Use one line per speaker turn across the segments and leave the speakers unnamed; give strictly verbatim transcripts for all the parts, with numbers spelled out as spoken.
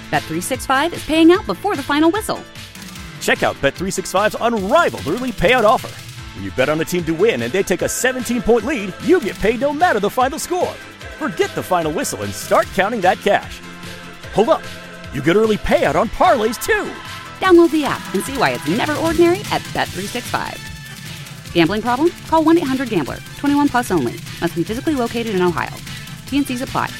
Bet three sixty-five is paying out before the final whistle.
Check out Bet three sixty-five's unrivaled early payout offer. When you bet on a team to win and they take a seventeen-point lead, you get paid no matter the final score. Forget the final whistle and start counting that cash. Hold up. You get early payout on parlays, too.
Download the app and see why it's never ordinary at Bet three sixty-five. Gambling problem? Call one eight hundred gambler. twenty-one plus only. Must be physically located in Ohio. T N Cs apply.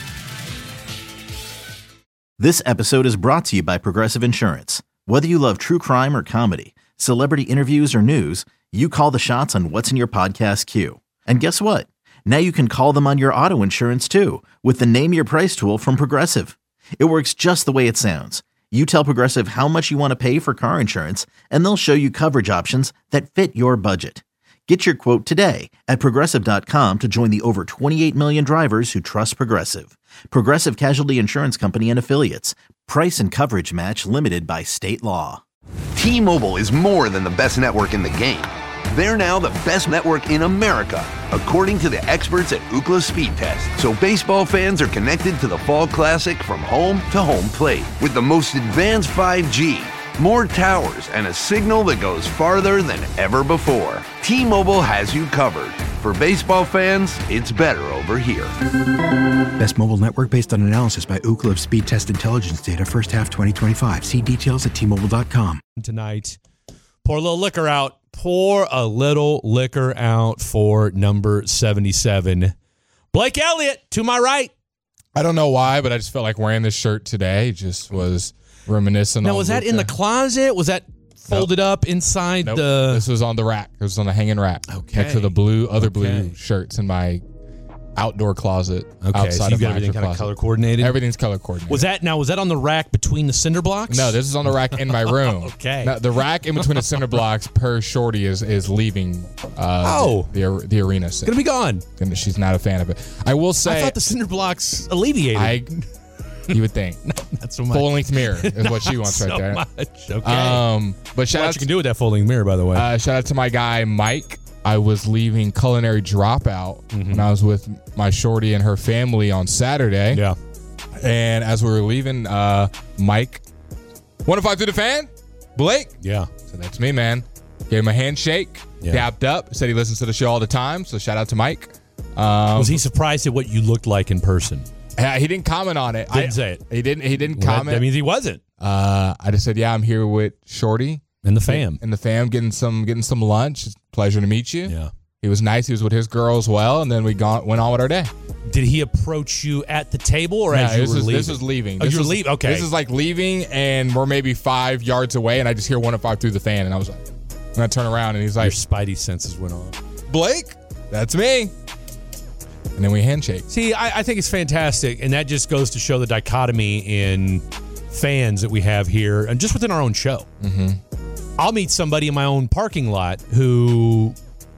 This episode is brought to you by Progressive Insurance. Whether you love true crime or comedy, celebrity interviews or news, you call the shots on what's in your podcast queue. And guess what? Now you can call them on your auto insurance too with the Name Your Price tool from Progressive. It works just the way it sounds. You tell Progressive how much you want to pay for car insurance, and they'll show you coverage options that fit your budget. Get your quote today at Progressive dot com to join the over twenty-eight million drivers who trust Progressive. Progressive Casualty Insurance Company and Affiliates. Price and coverage match limited by state law.
T-Mobile is more than the best network in the game. They're now the best network in America, according to the experts at Ookla Speed Test. So baseball fans are connected to the Fall Classic from home to home plate with the most advanced five G, more towers, and a signal that goes farther than ever before. T-Mobile has you covered. For baseball fans, it's better over here.
Best mobile network based on analysis by Ookla of Speed Test Intelligence data first half twenty twenty-five. See details at T Mobile dot com.
Tonight, pour a little liquor out. Pour a little liquor out for number seventy-seven. Blake Elliott, to my right.
I don't know why, but I just felt like wearing this shirt today. Just was reminiscent.
Now, was that in the closet? Was that folded nope. up inside
nope.
the...
This was on the rack. It was on the hanging rack.
Okay.
Next to the blue, other
okay.
blue shirts in my outdoor closet.
Okay,
outside
so you
of
got everything kind of color coordinated?
Everything's color coordinated.
Was that, now, was that on the rack between the cinder blocks?
No, this is on the rack in my room.
Okay.
Now, the rack in between the cinder blocks per Shorty is is leaving uh,
oh.
the, the, the arena.
It's going to be gone.
And she's not a fan of it. I will say...
I thought the cinder blocks alleviated.
I, you would think.
not, not so much.
Full-length mirror is what she wants right
so
there.
Much. Okay.
Um, but shout
what
out
you can do with that folding mirror, by the way.
Uh, shout out to my guy, Mike. I was leaving Culinary Dropout mm-hmm. when I was with my shorty and her family on Saturday.
Yeah.
And as we were leaving, uh, Mike, one oh five through the fan, Blake.
Yeah.
So that's me, man. Gave him a handshake, yeah. dapped up, said he listens to the show all the time. So shout out to Mike. Um,
was he surprised at what you looked like in person?
He didn't comment on it.
Didn't
I,
say it.
He didn't. He didn't
well,
comment.
That means he wasn't.
Uh, I just said, yeah, I'm here with Shorty
and the fam.
And the fam getting some getting some lunch. It's a pleasure to meet you.
Yeah.
He was nice. He was with his girl as well, and then we gone, went on with our day.
Did he approach you at the table or
no,
as you
this
were
is,
leaving?
This is leaving.
Oh,
this
you were
is,
leaving? Okay.
This is like leaving, and we're maybe five yards away, and I just hear one oh five through the fan, and I was like, and I turn around, and he's like,
your spidey senses went on.
Blake, that's me. And then we handshake.
See, I, I think it's fantastic, and that just goes to show the dichotomy in fans that we have here, and just within our own show.
Mm-hmm.
I'll meet somebody in my own parking lot who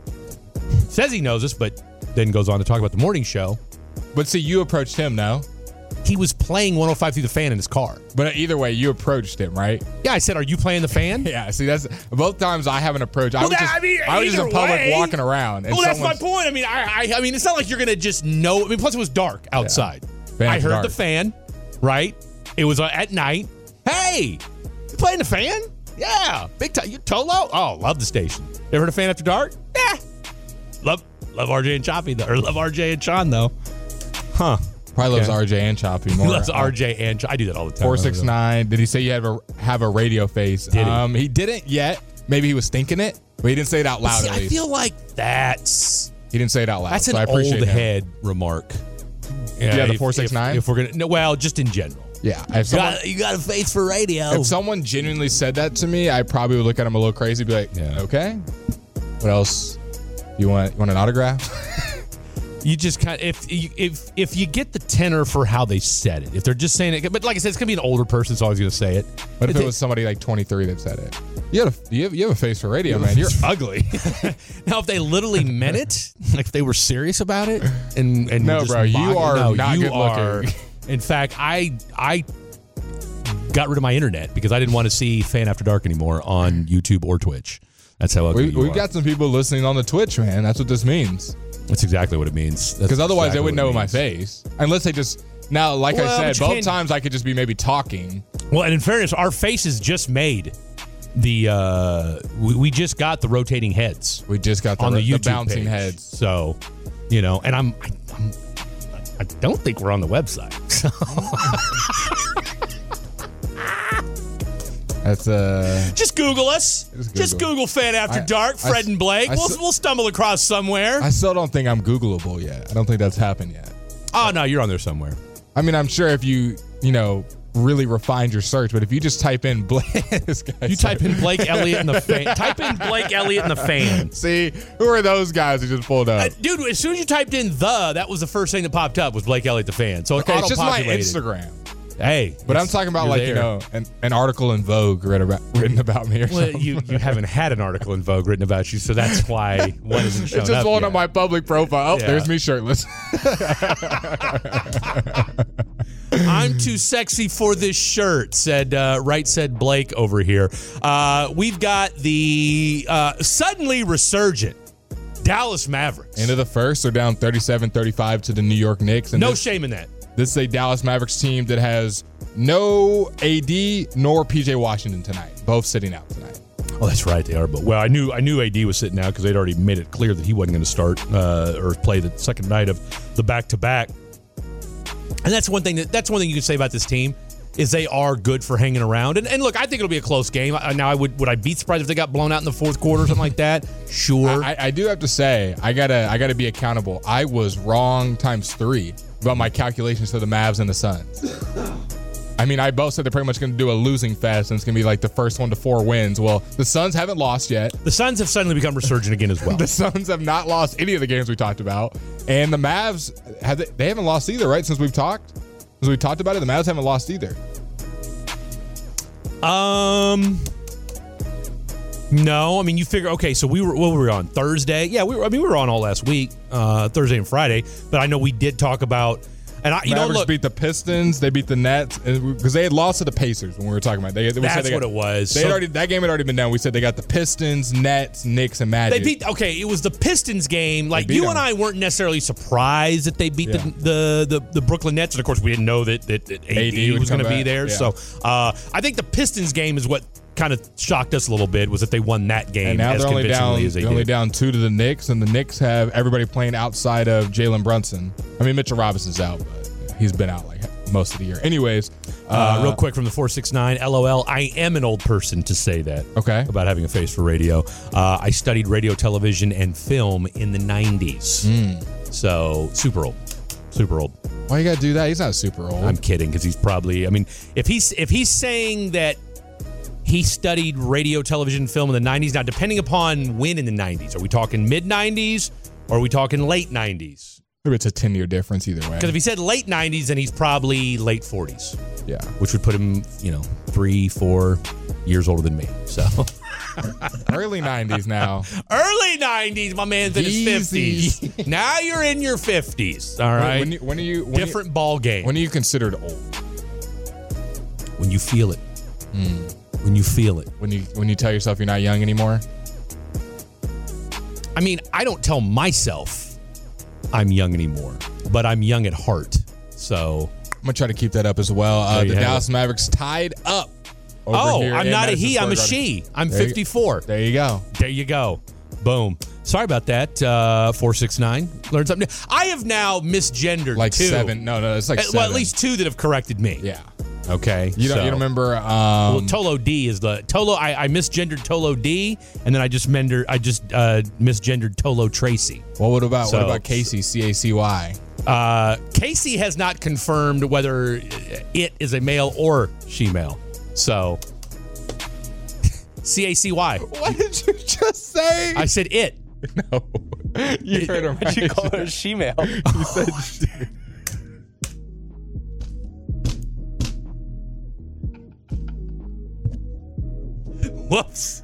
says he knows us, but then goes on to talk about the morning show.
But see, you approached him, no?
He was playing one oh five through the fan in his car.
But either way, you approached him, right?
Yeah, I said, are you playing the fan?
Yeah, see, that's both times I have an approach.
Well,
I was
that,
just,
I mean,
I was just in public
way,
walking around. And
well, that's my point. I mean, I, I, I mean, it's not like you're going to just know. I mean, plus it was dark outside.
Yeah.
I heard
dark.
the fan, right? It was uh, at night. Hey, you playing the fan? Yeah, big time. You Tolo? Oh, love the station. You ever heard of Fan After Dark? Yeah. Love love R J and Choppy, though. Or love R J and Sean, though. Huh.
Probably
okay.
loves R J and Choppy more.
He loves R J and Choppy. I do that all the time.
four six nine. Did he say you have a, have a radio face?
Did he?
Um, he didn't yet. Maybe he was thinking it, but he didn't say it out loud.
See,
at
I
least.
feel like that's...
He didn't say it out loud.
That's
so
an
I appreciate
old
him.
head remark.
Yeah, yeah the
if,
four six nine?
If, if we're going to... No, well, just in general.
Yeah. If someone,
you, got, you got a face for radio.
If someone genuinely said that to me, I probably would look at him a little crazy, be like, yeah. okay. What else? You want you want an autograph?
You just kind of, if if if you get the tenor for how they said it, if they're just saying it, but like I said, it's gonna be an older person, so always gonna say it.
What if it, it was somebody like twenty-three that said it? You have a, you have, you have a face for radio, man. You're ugly.
Now, if they literally meant it, like if they were serious about it, and and
no, bro, you are
no,
not
you
good
are,
looking.
In fact, I I got rid of my internet because I didn't want to see Fan After Dark anymore on YouTube or Twitch. That's how ugly
we,
you
We've
are.
got some people listening on the Twitch, man. That's what this means.
That's exactly what it means.
Because otherwise
exactly
they wouldn't know
means.
my face. Unless they just... Now, like
well,
I said, both
can't...
times I could just be maybe talking.
Well, and in fairness, our faces just made the uh, we, we just got the rotating heads.
We just got the,
on the,
the
YouTube
bouncing
page.
heads.
So, you know, and I'm, I, I'm I don't think we're on the website. So.
That's uh
just Google us.
Just
Just
Google.
Google Fan After
I-
Dark,
I-
Fred and Blake.
I
we'll
s-
we'll stumble across somewhere.
I still don't think I'm Googleable yet. I don't think that's happened yet.
Oh no, you're on there somewhere.
I mean, I'm sure if you, you know, really refined your search, but if you just type in Blake, this guy
You
said-
type in Blake Elliott and the Fan. Type in Blake Elliott and the Fan.
See, who are those guys who just pulled up?
Uh, dude, as soon as you typed in the, that was the first thing that popped up was Blake Elliott the Fan. So it
Okay, it's just my
auto-populated.
Instagram.
Hey,
But I'm
it's-
talking about
you're
like,
there.
you know, an, an article in Vogue written about, written about me or
Well,
something.
you, you haven't had an article in Vogue written about you, so that's why one isn't shown
It's just
up
one
yet.
on my public profile. Oh,
Yeah.
there's me shirtless.
I'm too sexy for this shirt, said uh, right said Blake over here. Uh, we've got the uh, suddenly resurgent Dallas Mavericks.
End of the first, they're down thirty-seven thirty-five to the New York Knicks. And
No
this,
shame in that.
this is a Dallas Mavericks team that has no A D nor P J Washington tonight. Both sitting out tonight.
Oh, that's right, they are. But well, I knew I knew A D was sitting out because they'd already made it clear that he wasn't going to start uh, or play the second night of the back to back. And that's one thing that that's one thing you can say about this team is they are good for hanging around. And, and look, I think it'll be a close game. I, now, I would would I be surprised if they got blown out in the fourth quarter or something like that? Sure.
I, I do have to say, I gotta I gotta be accountable. I was wrong times three about my calculations for the Mavs and the Suns. I mean, I both said they're pretty much going to do a losing fest, and it's going to be like the first one to four wins. Well, the Suns haven't lost yet.
the Suns have suddenly become resurgent again as well.
The Suns have not lost any of the games we talked about, and the Mavs have they, they haven't lost either, right? Since we've talked, since we talked about it, the Mavs haven't lost either.
Um, no, I mean you figure. Okay, so we were what were we on Thursday? Yeah, we were. I mean we were on all last week, uh, Thursday and Friday. But I know we did talk about, and I, you know,
Mavericks
look,
beat the Pistons, they beat the Nets, because they had lost to the Pacers when we were talking about. They, we said
that's
they
what
got,
it was.
They
So-
had already that game had already been done. We said they got the Pistons, Nets, Knicks, and Magic.
They beat. Okay, it was the Pistons game. Like
beat
you
them.
and I weren't necessarily surprised that they beat
Yeah.
the, the the the Brooklyn Nets, and of course we didn't know that that, that A D,
A D would
was going to
come
be
back.
there.
Yeah.
So uh, I think the Pistons game is what kind of shocked us a little bit was that they won that game
And now
as
they're only
convincingly
down.
as they
They're only
did.
down two to the Knicks, and the Knicks have everybody playing outside of Jalen Brunson. I mean, Mitchell Robinson's out, but he's been out like most of the year. Anyways,
Uh,
uh,
real quick from the four six nine, LOL, I am an old person to say that.
Okay.
About having a face for radio. Uh, I studied radio, television, and film in the nineties.
Hmm.
So, super old. Super old.
why you gotta do that? He's not super old.
I'm kidding because he's probably, I mean, if he's if he's saying that he studied radio, television, film in the nineties, now depending upon when in the nineties, are we talking mid nineties or are we talking late nineties?
Maybe it's a ten year difference either way.
Because if he said late nineties, then he's probably late forties.
Yeah.
Which would put him, you know, three, four years older than me. So
Early nineties now.
early nineties, my man's in his
Easy.
fifties. Now you're in your fifties. All right.
When, you, when are you when
Different
you,
ball game.
When are you considered old?
When you feel it. When you feel it.
When you when you tell yourself you're not young anymore?
I mean, I don't tell myself I'm young anymore, but I'm young at heart. So,
I'm gonna try to keep that up as well. Uh,
There you
the
have
Dallas Mavericks tied up. Over
oh,
here
I'm
in
not a
Madison
he, I'm a
Square Garden.
she. I'm
There you-
fifty-four.
There you go.
There you go. Boom. Sorry about that. Uh, four six nine. Learned something new. I have now misgendered
Like
two.
seven. No, no, it's like
Uh,
seven.
Well, at least two that have corrected me.
Yeah.
Okay.
You don't.
so-
You don't remember? Um,
Well, Tolo D is the Tolo. I, I misgendered Tolo D, and then I just mender. I just uh, misgendered Tolo Tracy.
well, what about
so-
what about Casey? C A C Y.
Uh, Casey has not confirmed whether it is a male or she-male. So, C A C Y.
What did you just say?
I said it.
no. You heard him right.
You call her a she-male.
You said she.
Whoops.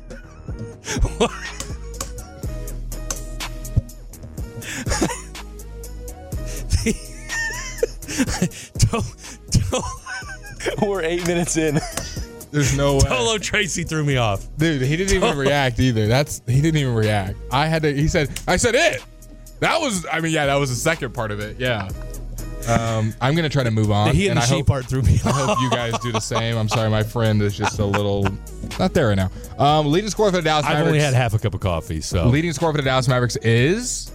To- to-
We're eight minutes in.
There's no way.
Tolo Tracy threw me off.
Dude, he didn't even react either. That's he didn't even react. I had to. He said. I said it. That was. I mean, yeah, that was the second part of it. Yeah. Um, I'm going to try to move on.
The he and,
and
the
I
she
hope,
part threw me
I
off.
hope you guys do the same. I'm sorry, my friend is just a little not there right now. Um, leading scorer for the Dallas
I've
Mavericks.
only had half a cup of coffee, so.
Leading scorer for the Dallas Mavericks is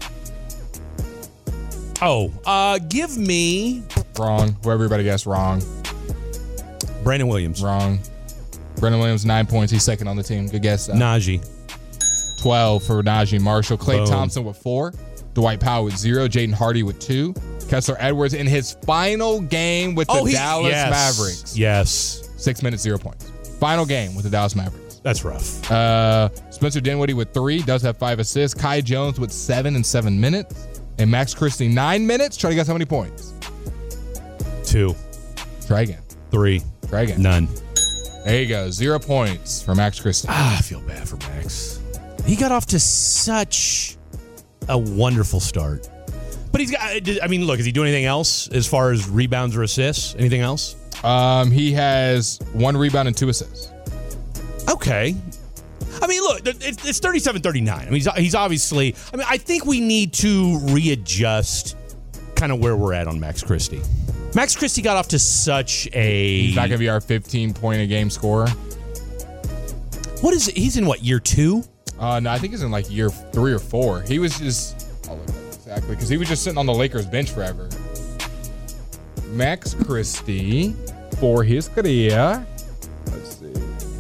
Oh, uh, give me
wrong. Who everybody guessed wrong.
Brandon Williams.
Wrong. Brandon Williams, nine points. He's second on the team. Good guess. Uh,
Najee.
twelve for Najee Marshall. Klay
Boom.
Thompson with four. Dwight Powell with zero. Jaden Hardy with two. Kessler Edwards in his final game with the
Oh, he-
Dallas
yes.
Mavericks.
Yes.
Six minutes, zero points. Final game with the Dallas Mavericks.
That's rough.
Uh, Spencer Dinwiddie with three. Does have five assists. Kai Jones with seven in seven minutes. And Max Christie, nine minutes. Try to guess how many points.
Two.
Try again.
Three.
Try again.
None.
There you go. Zero points for Max Christie.
Ah, I feel bad for Max. He got off to such a wonderful start. But he's got, I mean, look, is he doing anything else as far as rebounds or assists? Anything else?
Um, he has one rebound and two assists.
Okay. I mean, look, it's, it's thirty-seven thirty-nine. I mean, he's, he's obviously, I mean, I think we need to readjust kind of where we're at on Max Christie. Max Christie got off to such a...
He's not going to be our fifteen-point-a-game scorer.
What is it? He's in what, year two?
Uh, no, I think he's in like year three or four. He was just... I'll look at it exactly, because he was just sitting on the Lakers bench forever. Max Christie, for his career... Let's see.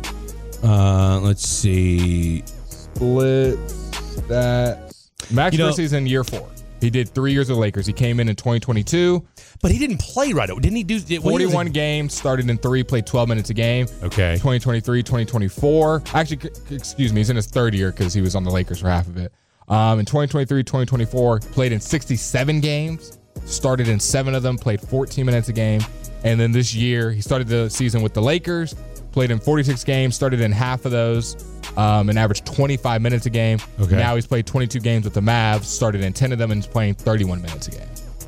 Uh, let's see.
Split stats. Max
You know-
Christie's in year four. He did three years with the Lakers. He came in in twenty twenty-two.
But he didn't play right away. Didn't he do... when he was
forty-one
in-
games, started in three, played twelve minutes a game.
Okay.
twenty twenty-three, twenty twenty-four. Actually, c- c- excuse me, he's in his third year because he was on the Lakers for half of it. Um, in twenty twenty-three, twenty twenty-four, played in sixty-seven games, started in seven of them, played fourteen minutes a game. And then this year, he started the season with the Lakers, played in forty-six games, started in half of those, um, and averaged twenty-five minutes a game.
Okay.
Now he's played twenty-two games with the Mavs, started in ten of them, and is playing thirty-one minutes a game.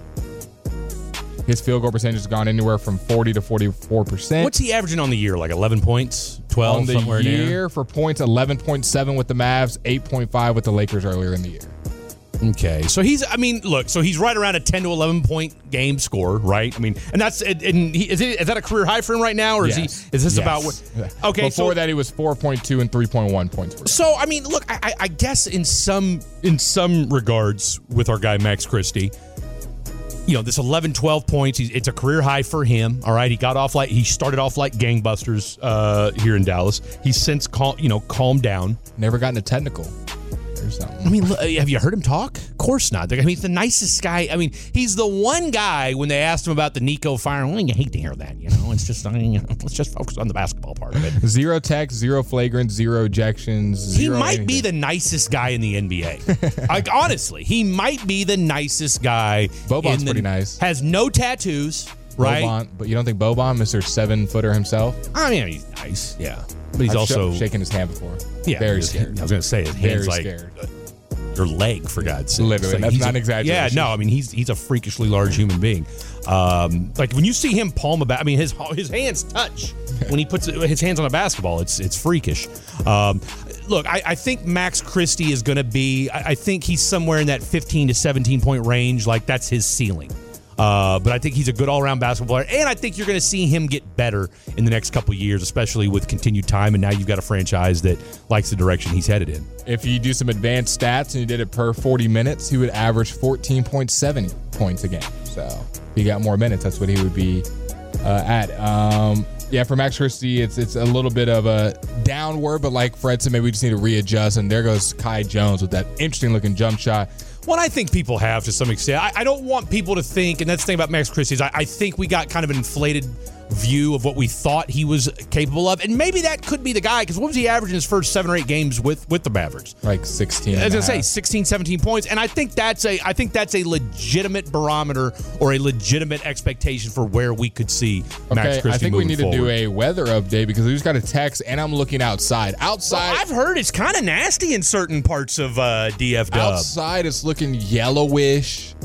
His field goal percentage has gone anywhere from forty to forty-four percent.
What's he averaging on the year? Like eleven points? twelve?
On the
somewhere in there?
year for points, eleven point seven with the Mavs, eight point five with the Lakers earlier in the year.
Okay, so he's, I mean, look, so he's right around a ten to eleven point game score, right? I mean, and that's, and he, is, it, is that a career high for him right now, or is
Yes.
he, is this
Yes.
about what? Okay,
Before
so,
that, he was four point two and three point one points per game.
so, I mean, look, I, I- I guess in some, in some regards with our guy, Max Christie, you know, this eleven, twelve points, he's, it's a career high for him, all right? He got off like, he started off like gangbusters uh, here in Dallas. He's since, cal- you know, calmed down.
Never gotten a technical or something.
I mean, look, have you heard him talk? Of course not. I mean, he's the nicest guy. I mean, he's the one guy when they asked him about the Nico firing. Well, you hate to hear that, you know. It's just, I mean, you know, let's just focus on the basketball part of it.
Zero techs, zero flagrants, zero ejections.
He
Zero
might be
anything.
the nicest guy in the N B A. Like, honestly, he might be the nicest guy.
Boban's
in the-
pretty nice.
Has no tattoos, right?
Boban, but you don't think Boban, Mister Seven Footer himself?
I mean, he's nice, yeah, but he's
I've
also
sh- shaken his hand before.
yeah,
very
his-
scared.
I was gonna say his
Very
hands like
scared.
uh, your leg, for God's sake.
Literally,
It's
that's
he's
not
a-
an exaggeration.
Yeah, no, I mean he's he's a freakishly large human being. Um, like when you see him palm a bat, I mean his his hands touch when he puts his hands on a basketball. It's it's freakish. Um, look, I, I think Max Christie is going to be. I, I think he's somewhere in that fifteen to seventeen point range. Like that's his ceiling. Uh, but I think he's a good all-around basketball player, and I think you're going to see him get better in the next couple of years, especially with continued time. And now you've got a franchise that likes the direction he's headed in.
If you do some advanced stats and you did it per forty minutes, he would average fourteen point seven points a game. So if he got more minutes, that's what he would be uh, at. Um, yeah, for Max Christie, it's it's a little bit of a downward, but like Fred said, maybe we just need to readjust. And there goes Kai Jones with that interesting-looking jump shot.
Well, I think people have to some extent. I, I don't want people to think, and that's the thing about Max Christie, is I, I think we got kind of an inflated view of what we thought he was capable of. And maybe that could be the guy, because what was he averaging his first seven or eight games with, with the Mavericks?
Like sixteen.
As I
and a
say,
half.
sixteen, seventeen points. And I think that's a I think that's a legitimate barometer or a legitimate expectation for where we could see Max
Okay,
Christie
I think we
moving
need to do
forward.
a weather update because we just got a text, and I'm looking outside. Outside,
Well, I've heard it's kind of nasty in certain parts of uh, D F Dub.
outside it's looking yellowish,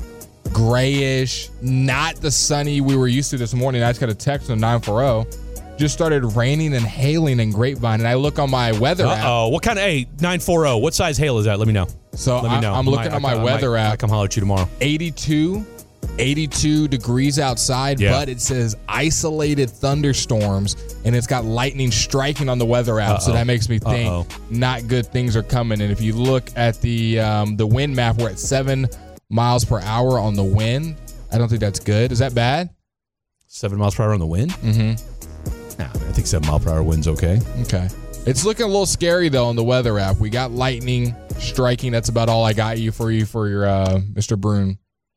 grayish, not the sunny we were used to this morning. I just got a text on nine forty. Just started raining and hailing in Grapevine, and I look on my weather app.
Uh-oh. What kind of, hey, nine forty, what size hail is that? Let me know.
So
Let me
I,
know.
I'm
I
looking
might-
on my
I might-
weather
I might
app.
come holler at you tomorrow.
eighty-two eighty-two degrees outside,
Yeah.
but it says isolated thunderstorms, and it's got lightning striking on the weather app.
Uh-oh.
So that makes me think
Uh-oh.
not good things are coming. And if you look at the um, the wind map, we're at seven miles per hour on the wind. I don't think that's good. Is that bad?
Seven miles per hour on the wind?
Mm-hmm.
Nah, I think seven mile per hour wind's okay.
Okay. It's looking a little scary, though, on the weather app. We got lightning striking. That's about all I got you for you for your uh, Mister Brune.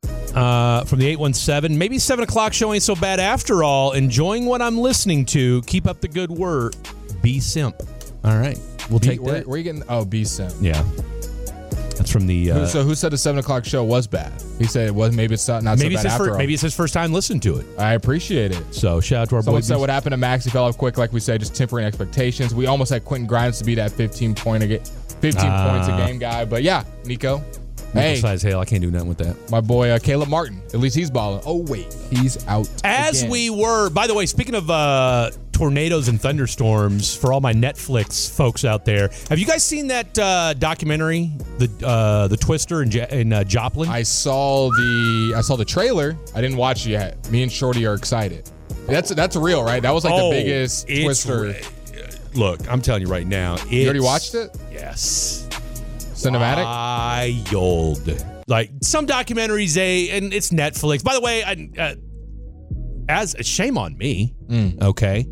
Uh, from the eight one seven, maybe seven o'clock show ain't so bad after all. Enjoying what I'm listening to. Keep up the good work. Be simp. All right. We'll
B,
take
where,
that.
where are you getting? Oh, B Sim.
Yeah. That's from the... Uh,
Who- so who said the seven o'clock show was bad? He said it was. Maybe it's not, not
maybe,
so
it's
bad
his
after
fir-
all.
maybe it's his first time listening to it.
I appreciate it.
So shout out to our
Someone
boy.
said
B-
what happened to Max. He fell off quick, like we said, just tempering expectations. We almost had Quentin Grimes to be that fifteen point a ga- fifteen
Ah.
points a game guy. But yeah, Nico. Hey,
Size hail. I can't do nothing with that.
my boy uh, Caleb Martin. At least he's balling. Oh wait, he's out.
As
again.
we were, by the way, speaking of uh, tornadoes and thunderstorms, for all my Netflix folks out there, have you guys seen that uh, documentary, the uh, the Twister in, J- in uh, Joplin?
I saw the I saw the trailer. I didn't watch it yet. Me and Shorty are excited. That's that's real, right? That was like
Oh,
the biggest
it's
Twister.
re- Look, I'm telling you right now.
You already
it's-
watched it?
Yes.
Cinematic?
Wild. Like some documentaries, they and it's Netflix. By the way, I, uh, as shame on me.
Mm.
Okay.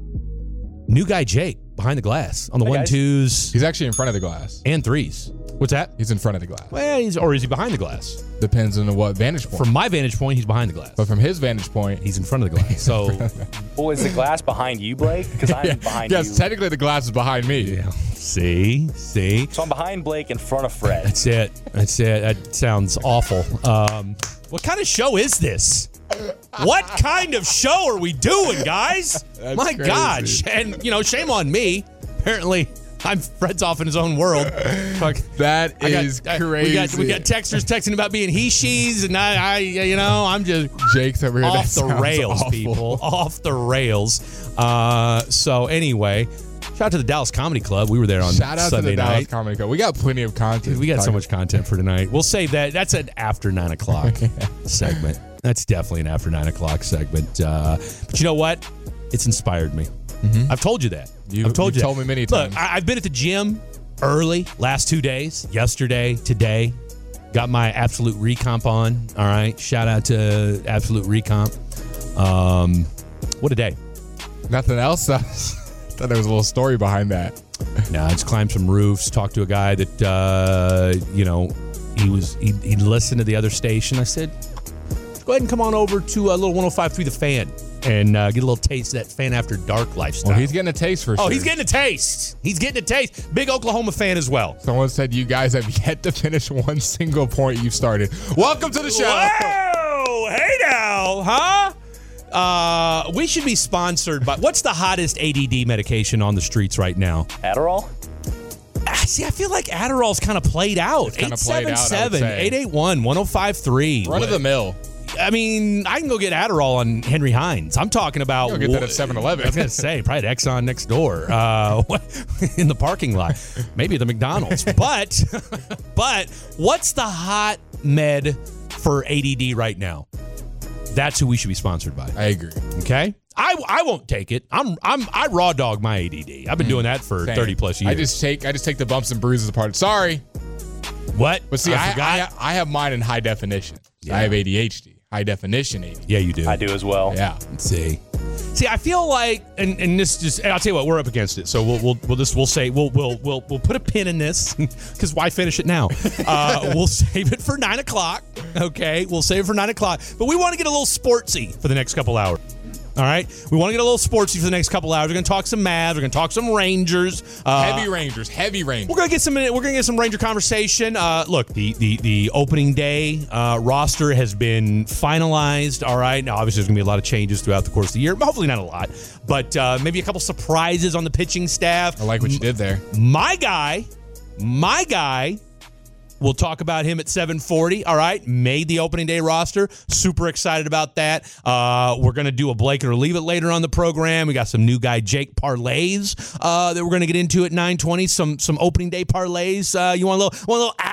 New guy Jake behind the glass on the
Hi,
one
guys.
twos
He's actually in front of the glass.
and threes. What's that?
He's in front of the glass.
Well, he's or is he behind the glass?
Depends on what vantage point.
From my vantage point, he's behind the glass.
but from his vantage point,
He's in front of the glass. So
Oh, is the glass behind you, Blake? Because I'm behind
yes,
you.
technically the glass is behind me.
yeah. See, see.
So I'm behind Blake in front of Fred.
That's it. That's it. That sounds awful. Um, what kind of show is this? What kind of show are we doing, guys?
That's
My
crazy.
gosh. And, you know, shame on me. Apparently, I'm Fred's off in his own world. Fuck.
That
I got-
is
I-
crazy.
we got we got texters texting about being he she's and I, I you know I'm just
Jake's over here.
off
That
the
sounds
rails,
awful.
people, off the rails. Uh, so anyway, shout out to the Dallas Comedy Club. We were there on
Shout out
Sunday
to the Dallas
night.
Comedy Club. We got plenty of content.
We got so
Talking-
much content for tonight. We'll save that. That's an after nine o'clock segment. That's definitely an after nine o'clock segment. Uh, but you know what? It's inspired me. I've told you that.
You-
I've told
you've
you.
told
that.
me many
Look,
times.
I, I've been at the gym early last two days. Yesterday, today, got my Absolute Recomp on. All right. Shout out to Absolute Recomp. Um, what a day.
Nothing else. I thought there was a little story behind that.
Nah, I just climbed some roofs, talked to a guy that, uh, you know, he was, he, he listened to the other station. I said, go ahead and come on over to a little one oh five point three The Fan and uh, get a little taste of that Fan After Dark lifestyle.
Well, he's getting a taste for sure.
oh, he's getting a taste. He's getting a taste. Big Oklahoma fan as well.
Someone said you guys have yet to finish one single point you've started. Welcome to the show.
Whoa! Hey now, huh? Uh, we should be sponsored by, what's the hottest A D D medication on the streets right now?
Adderall?
Ah, see, I feel like Adderall's kind of played out.
kinda
eight
played
seven
out, I would
seven,
say.
eight eight one, one oh five three.
Run of the mill.
I mean, I can go get Adderall on Henry Hines. I'm talking about...
You'll get that at seven eleven.
I was going to say, probably at Exxon next door uh, in the parking lot. Maybe at the McDonald's. But, but what's the hot med for A D D right now? That's who we should be sponsored by.
I agree.
Okay? I, I won't take it. I'm I'm I raw dog my A D D. I've been doing that for
Same.
thirty plus years.
I just take I just take the bumps and bruises apart. Sorry,
what?
but see, I, I,
forgot.
I have mine in high definition.
Yeah.
I have A D H D, high definition A D H D.
yeah, you do.
I do as well.
Yeah.
Let's see. See, I feel like, and, and this just, I'll tell you what, we're up against it. So we'll we'll we'll just we'll say we'll we'll we'll we'll put a pin in this because why finish it now? Uh, we'll save it for nine o'clock. Okay, we'll save it for nine o'clock. But we want to get a little sportsy for the next couple hours. All right, we want to get a little sportsy for the next couple hours. We're gonna talk some Mavs. We're gonna talk some Rangers. Uh,
Heavy Rangers, heavy Rangers.
We're gonna get some. We're gonna get some Ranger conversation. Uh, look, the the the opening day uh, roster has been finalized. All right, now obviously there's gonna be a lot of changes throughout the course of the year. Hopefully not a lot, but uh, maybe a couple surprises on the pitching staff.
I like what you did there.
My guy, my guy. We'll talk about him at seven forty. All right. Made the opening day roster. Super excited about that. Uh, we're going to do a Blake it or leave it later on the program. We got some new guy Jake parlays uh, that we're going to get into at nine twenty. Some some opening day parlays. Uh, you want a little want a little action?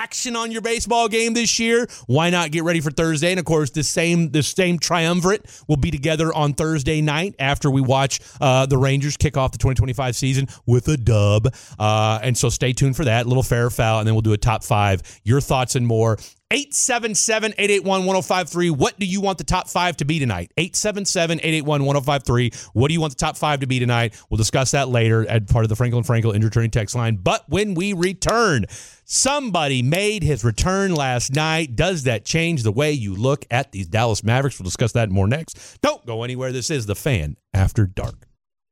action on your baseball game this year, why not get ready for Thursday? And, of course, the same the same triumvirate will be together on Thursday night after we watch uh, the Rangers kick off the twenty twenty-five season with a dub. Uh, and so stay tuned for that. A little fair or foul, and then we'll do a top five. Your thoughts and more. eight seven seven, eight eight one, one oh five three. What do you want the top five to be tonight? eight seven seven, eight eight one, one oh five three. What do you want the top five to be tonight? We'll discuss that later as part of the Franklin Frankel Inter-Attorney text line. But when we return, somebody made his return last night. Does that change the way you look at these Dallas Mavericks? We'll discuss that and more next. Don't go anywhere. This is The Fan After Dark.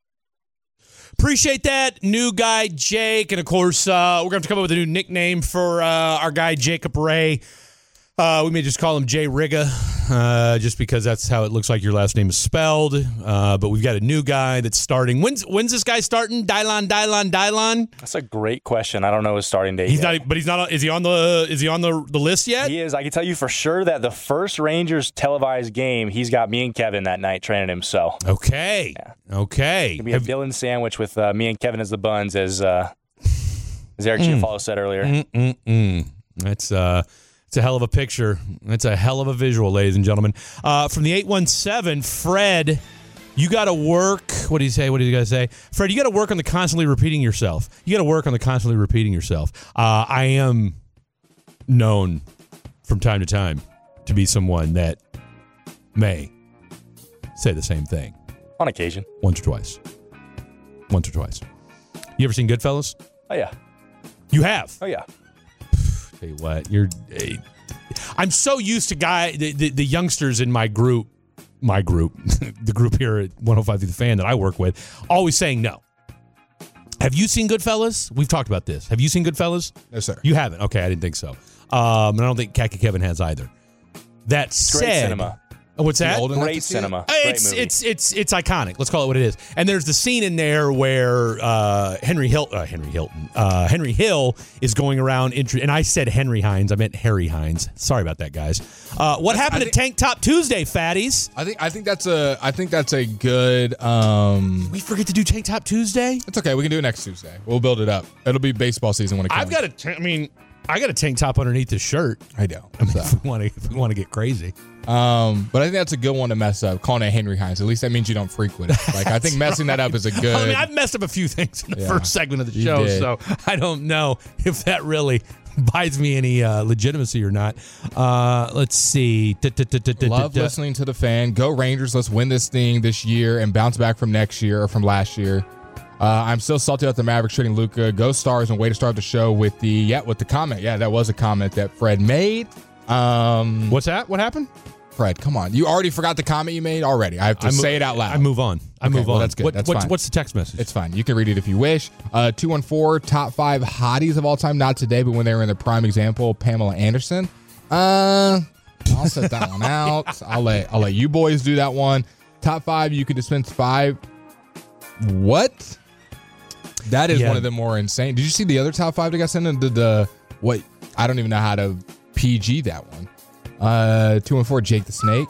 Appreciate that. New guy, Jake. And, of course, uh, we're going to have to come up with a new nickname for uh, our guy, Jacob Ray. Uh, we may just call him Jay Riga, uh, just because that's how it looks like your last name is spelled. Uh, but we've got a new guy that's starting. When's when's this guy starting? Dylon, Dylon, Dylon.
That's a great question. I don't know his starting date.
He's
yet.
not, but he's not. Is he on the? Is he on the the list yet?
He is. I can tell you for sure that the first Rangers televised game, he's got me and Kevin that night training him. So
okay,
yeah.
okay.
It'll be a Dylan sandwich with uh, me and Kevin as the buns, as uh, as Eric mm. Chiafalo said earlier.
Mm-mm-mm. That's uh. It's a hell of a picture. It's a hell of a visual, ladies and gentlemen. Uh, from the eight one seven, Fred, you got to work. What do you say? What do you guys say? Fred, you got to work on the constantly repeating yourself. You got to work on the constantly repeating yourself. Uh, I am known from time to time to be someone that may say the same thing.
On occasion.
Once or twice. Once or twice. You ever seen Goodfellas?
Oh, yeah.
You have?
Oh, yeah.
Tell you what, you're. Uh, I'm so used to guy the, the, the youngsters in my group, my group, the group here at one oh five The Fan that I work with, always saying no. Have you seen Goodfellas? We've talked about this. Have you seen Goodfellas?
No, sir.
You haven't. Okay, I didn't think so. Um, and I don't think Khaki Kevin has either. That said,
great cinema.
Oh, what's that?
Great cinema.
Uh,
Great
it's
movie.
it's it's it's iconic. Let's call it what it is. And there's the scene in there where uh, Henry Hill, uh, Henry Hilton, uh, Henry Hill is going around. Intro- and I said Henry Hines. I meant Harry Hines. Sorry about that, guys. Uh, what happened think, to Tank Top Tuesday, fatties?
I think I think that's a I think that's a good. Um,
we forget to do Tank Top Tuesday.
It's okay. We can do it next Tuesday. We'll build it up. It'll be baseball season when it comes.
I've got a. T- I mean, I got a tank top underneath this shirt.
I know.
I mean, so. if we want to, if we want to get crazy.
Um, but I think that's a good one to mess up, calling it Henry Hines. At least that means you don't freak with it. Like I think messing right. that up is a good.
I mean, I've messed up a few things in the
yeah,
first segment of the show, so I don't know if that really buys me any uh, legitimacy or not. Uh, let's see.
Love listening to The Fan. Go Rangers. Let's win this thing this year and bounce back from next year or from last year. Uh, I'm still salty about the Mavericks trading Luka. Go Stars, and way to start the show with the yeah with the comment. Yeah, that was a comment that Fred made. Um,
What's that? What happened?
Fred, come on. You already forgot the comment you made already. I have to I say mo- it out loud.
I move on. I
okay,
move
well,
on.
That's good.
What,
that's
what's,
fine.
What's the text message?
It's fine. You can read it if you wish. Uh, two one four, top five hotties of all time. Not today, but when they were in the prime example, Pamela Anderson. Uh, I'll set that one out. I'll let I'll let you boys do that one. Top five, you can dispense five. What? That is yeah. one of the more insane. Did you see the other top five that got sent in? The, the what? I don't even know how to P G that one. Uh, two one four, Jake the Snake.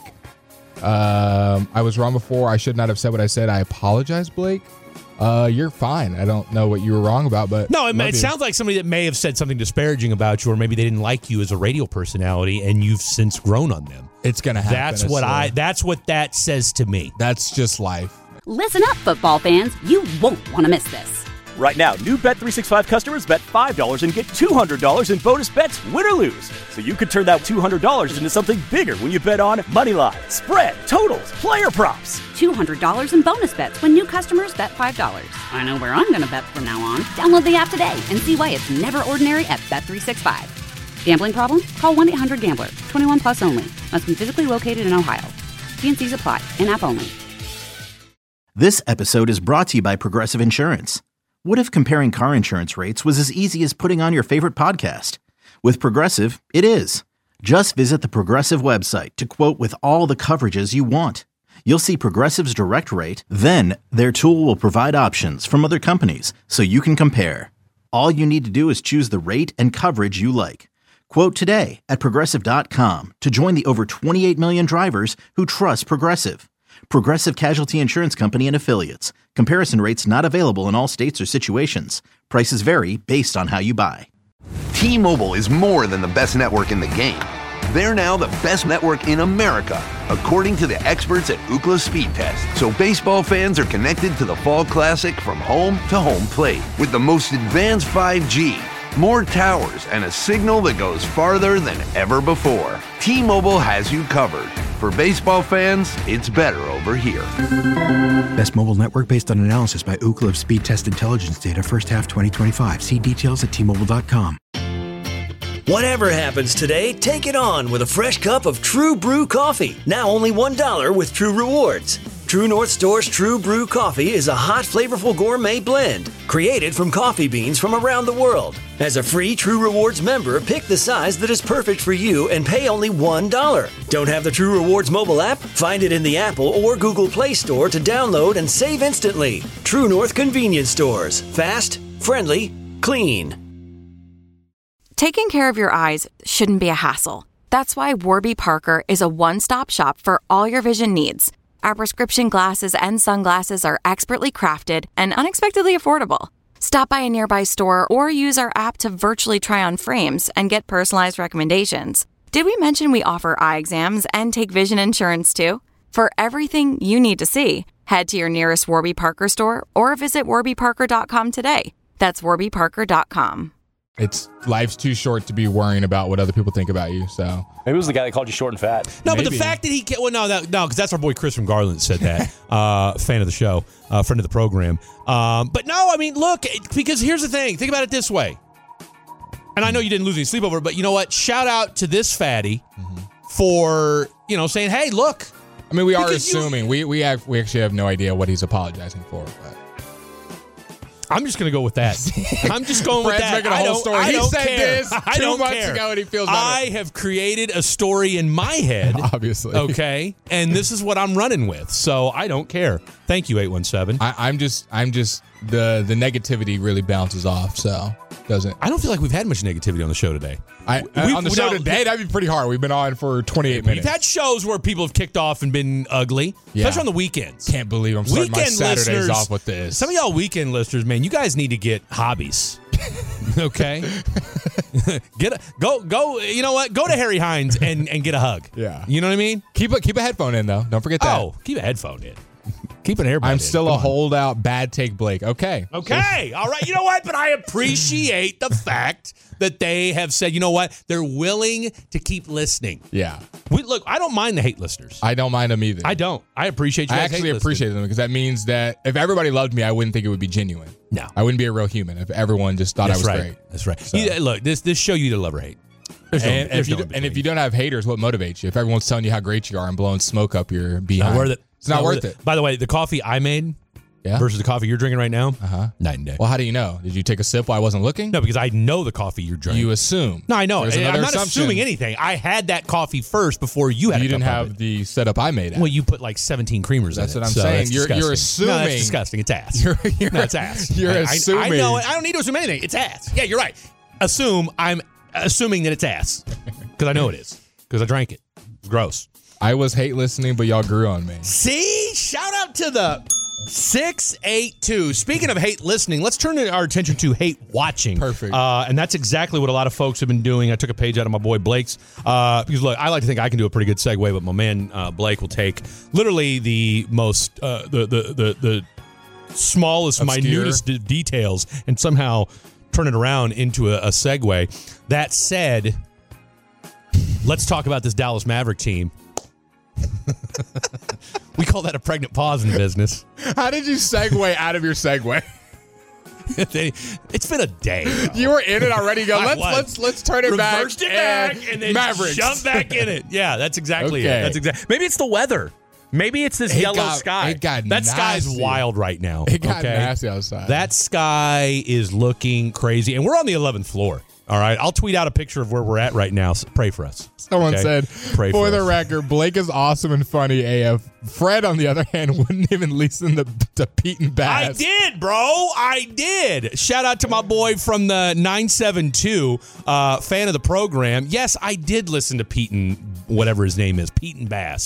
Um, I was wrong before. I should not have said what I said. I apologize, Blake. Uh, you're fine. I don't know what you were wrong about, but
no, it, it sounds like somebody that may have said something disparaging about you, or maybe they didn't like you as a radio personality, and you've since grown on them.
It's gonna happen.
That's what uh, I. That's what that says to me.
That's just life.
Listen up, football fans. You won't want to miss this.
Right now, new Bet three sixty-five customers bet five dollars and get two hundred dollars in bonus bets, win or lose. So you could turn that two hundred dollars into something bigger when you bet on money line, spread, totals, player props.
two hundred dollars in bonus bets when new customers bet five dollars. I know where I'm going to bet from now on. Download the app today and see why it's never ordinary at Bet three sixty-five. Gambling problem? Call one eight hundred gambler. twenty-one plus only. Must be physically located in Ohio. T and C's apply. In-app only.
This episode is brought to you by Progressive Insurance. What if comparing car insurance rates was as easy as putting on your favorite podcast? With Progressive, it is. Just visit the Progressive website to quote with all the coverages you want. You'll see Progressive's direct rate, then their tool will provide options from other companies so you can compare. All you need to do is choose the rate and coverage you like. Quote today at Progressive dot com to join the over twenty-eight million drivers who trust Progressive. Progressive Casualty Insurance Company and Affiliates. Comparison rates not available in all states or situations. Prices vary based on how you buy.
T-Mobile is more than the best network in the game. They're now the best network in America, according to the experts at Ookla Speed Test. So baseball fans are connected to the Fall Classic from home to home plate with the most advanced five G, more towers, and a signal that goes farther than ever before. T-Mobile has you covered. For baseball fans, it's better over here.
Best mobile network based on analysis by Ookla of Speed Test Intelligence data first half twenty twenty-five. See details at T Mobile dot com.
Whatever happens today, take it on with a fresh cup of True Brew coffee. Now only one dollar with True Rewards. True North Store's True Brew coffee is a hot, flavorful gourmet blend created from coffee beans from around the world. As a free True Rewards member, pick the size that is perfect for you and pay only one dollar. Don't have the True Rewards mobile app? Find it in the Apple or Google Play Store to download and save instantly. True North Convenience Stores. Fast, friendly, clean.
Taking care of your eyes shouldn't be a hassle. That's why Warby Parker is a one-stop shop for all your vision needs. Our prescription glasses and sunglasses are expertly crafted and unexpectedly affordable. Stop by a nearby store or use our app to virtually try on frames and get personalized recommendations. Did we mention we offer eye exams and take vision insurance too? For everything you need to see, head to your nearest Warby Parker store or visit warby parker dot com today. That's warby parker dot com.
It's life's too short to be worrying about what other people think about you. So
maybe it was the guy that called you short and fat.
No,
Maybe.
but the fact that he can't, well, no, that, no, because that's our boy Chris from Garland said that. uh, fan of the show, uh, friend of the program. Um, but no, I mean, look, because here's the thing. Think about it this way. And I know you didn't lose any sleep over it, but you know what? Shout out to this fatty mm-hmm. for, you know, saying, hey, look.
I mean, we are assuming. You, we we have we actually have no idea what he's apologizing for. But.
I'm just going to go with that. I'm just going with that.
Making a
I
whole
don't,
story.
I
He
don't
said
care.
this
I
two
don't
months
care.
ago and he feels better.
I have created a story in my head.
Obviously.
Okay. And this is what I'm running with. So I don't care. Thank you, eight one seven.
I, I'm just, I'm just, the the negativity really bounces off. So doesn't.
I don't feel like we've had much negativity on the show today.
I,
We've-
on the show
no,
today, that'd be pretty hard. We've been on for twenty-eight minutes.
We've had shows where people have kicked off and been ugly,
Yeah.
especially on the weekends.
Can't believe I'm starting my
Weekend
Saturdays
listeners-
off with this.
Some of y'all weekend listeners, man, you guys need to get hobbies. Okay, get a, go go. You know what? Go to Harry Hines and, and get a hug.
Yeah.
You know what I mean?
Keep a keep a headphone in though. Don't forget that.
Oh, keep a headphone in. Keep an earbud
I'm
in.
still
Come
a
on.
holdout. Bad take, Blake. Okay.
Okay. All right. You know what? But I appreciate the fact that they have said, you know what? They're willing to keep listening.
Yeah.
We, look, I don't mind the hate listeners.
I don't mind them either.
I don't. I appreciate you
I
guys
actually
hate
appreciate them because that means that if everybody loved me, I wouldn't think it would be genuine.
No.
I wouldn't be a real human if everyone just thought
That's
I was
right.
great.
That's right.
So-
You- look, this this show you either love or hate. There's no,
And,
there's
if you,
no
and
in
if
between.
you don't have haters, what motivates you? If everyone's telling you how great you are and blowing smoke up your behind,
not worth it.
It's not, worth it.
By the way, the coffee I made
Yeah.
versus the coffee you're drinking right now,
Uh-huh.
night and day.
Well, how do you know? Did you take a sip while I wasn't looking?
No, because I know the coffee you're drinking.
You assume.
no, I know.
There's
I-
another
I'm not
assumption.
assuming anything. I had that coffee first before you had
You
a cup
didn't
of
have
it.
the setup I made. At.
Well, you put like seventeen creamers
That's
in it.
what I'm
so
saying.
that's
You're- you're
disgusting. No,
assuming-
that's disgusting. It's ass.
You're- you're-
no, it's ass.
you're
I, I- I
assuming.
know it. I don't need to assume anything. It's ass. Yeah, you're right. Assume. I'm assuming that it's ass because I know it is because I drank it. It's gross.
I was hate listening, but y'all grew on me.
See? Shout out to the six eight two. Speaking of hate listening, let's turn our attention to hate watching.
Perfect.
Uh, and that's exactly what a lot of folks have been doing. I took a page out of my boy Blake's. Uh, because, look, I like to think I can do a pretty good segue, but my man uh, Blake will take literally the most, uh, the, the, the, the smallest,
Obscure.
minutest d- details and somehow turn it around into a, a segue. That said, let's talk about this Dallas Maverick team. We call that a pregnant pause in business.
How did you segue out of your segue?
They- it's been a day. bro.
You were in it already. Go.
I
Let's
was.
let's let's turn it back.
Reversed it back and then
Mavericks.
jump back in it. Yeah, that's exactly
Okay.
it. That's exactly. Maybe it's the weather. Maybe it's this
It
yellow
got-
sky.
it got
that sky's
nasty.
wild right now.
It got
okay?
nasty outside.
That sky is looking crazy, and we're on the eleventh floor. All right, I'll tweet out a picture of where we're at right now. So pray for us.
Someone
okay?
said,
Pray
for
for
the
us.
record, Blake is awesome and funny A F. Fred, on the other hand, wouldn't even listen to, to Pete and Bass.
I did, bro. I did. Shout out to my boy from the nine seven two, uh, fan of the program. Yes, I did listen to Pete and whatever his name is, Pete and Bass.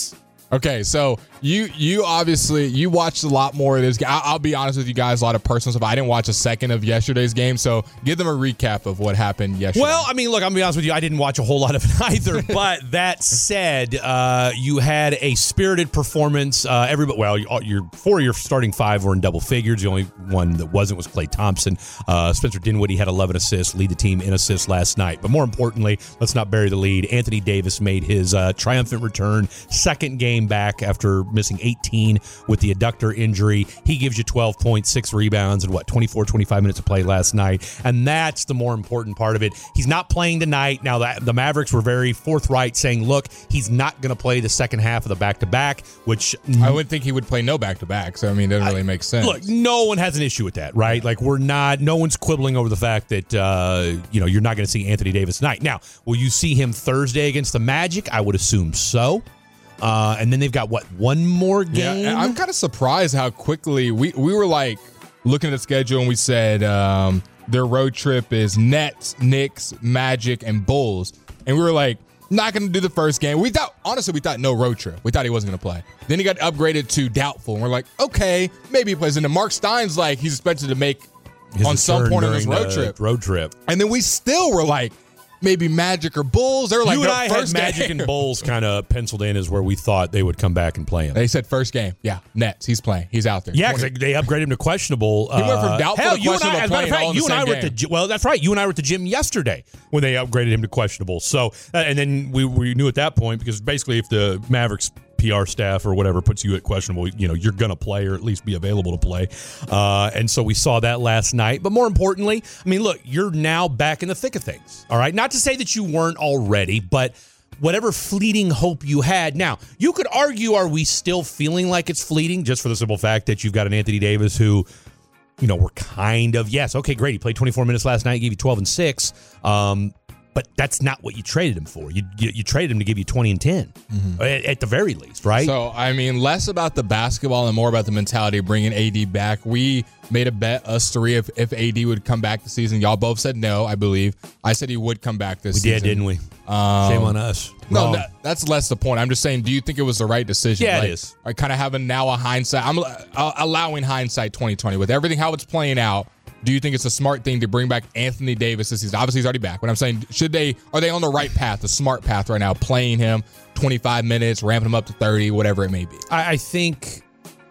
Okay, so you you obviously you watched a lot more of this game. I'll, I'll be honest with you guys, a lot of personal stuff. I didn't watch a second of yesterday's game, so give them a recap of what happened yesterday.
Well, I mean, look, I'm gonna be honest with you. I didn't watch a whole lot of it either. But that said, uh, you had a spirited performance. Uh, everybody, well, your four of your starting five were in double figures. The only one that wasn't was Klay Thompson. Uh, Spencer Dinwiddie had eleven assists, lead the team in assists last night. But more importantly, let's not bury the lead. Anthony Davis made his uh, triumphant return, second game back after missing eighteen with the adductor injury. He gives you twelve points, six rebounds, and what, twenty-four, twenty-five minutes of play last night. And that's the more important part of it. He's not playing tonight. Now, the, the Mavericks were very forthright saying, look, he's not going to play the second half of the back-to-back, which
I wouldn't think he would play no back-to-back, so, I mean, it doesn't really make sense.
Look, no one has an issue with that, right? Like, we're not, no one's quibbling over the fact that, uh, you know, you're not going to see Anthony Davis tonight. Now, will you see him Thursday against the Magic? I would assume so. Uh, and then they've got, what, one more game?
Yeah, I'm kind of surprised how quickly we, we were, like, looking at the schedule and we said um, their road trip is Nets, Knicks, Magic, and Bulls. And we were like, not going to do the first game. We thought, honestly, we thought no road trip. We thought he wasn't going to play. Then he got upgraded to doubtful. And we're like, okay, maybe he plays. And then Mark Stein's like, he's expected to make
His
on some point in
during
his road
the
trip.
Road trip.
And then we still were like, maybe Magic or Bulls. They were like,
you and
no,
I
first
had Magic
game.
and Bulls kind of penciled in as where we thought they would come back and play him.
They said first game. Yeah, Nets. He's playing. He's out there.
Yeah, because they upgraded him to questionable.
He went from
uh,
doubtful
hell,
to
you and I,
questionable
as a matter of
playing all
fact,
in
you
the
and I
same
were at the
game.
gy- well, that's right. You and I were at the gym yesterday when they upgraded him to questionable. So, uh, and then we, we knew at that point, because basically if the Mavericks P R staff or whatever puts you at questionable, you know, you're going to play or at least be available to play. Uh, and so we saw that last night. But more importantly, I mean, look, you're now back in the thick of things. All right. Not to say that you weren't already, but whatever fleeting hope you had. Now, you could argue, are we still feeling like it's fleeting just for the simple fact that you've got an Anthony Davis who, you know, we're kind of, yes, okay, great. He played twenty-four minutes last night, gave you twelve and six. Um, But that's not what you traded him for. You you, you traded him to give you twenty and ten, mm-hmm. at, at the very least, right?
So, I mean, less about the basketball and more about the mentality of bringing A D back. We made a bet, us three, if, if A D would come back this season. Y'all both said no, I believe. I said he would come back this
we
season.
We did, didn't we?
Um,
Shame on us.
No, that, that's less the point. I'm just saying, do you think it was the right decision?
Yeah,
like,
it is.
I kind of having now a hindsight. I'm uh, allowing hindsight twenty twenty. With everything how it's playing out, do you think it's a smart thing to bring back Anthony Davis this season? Obviously, he's already back. But I'm saying, should they, are they on the right path, the smart path right now, playing him twenty-five minutes, ramping him up to thirty, whatever it may be?
I, I think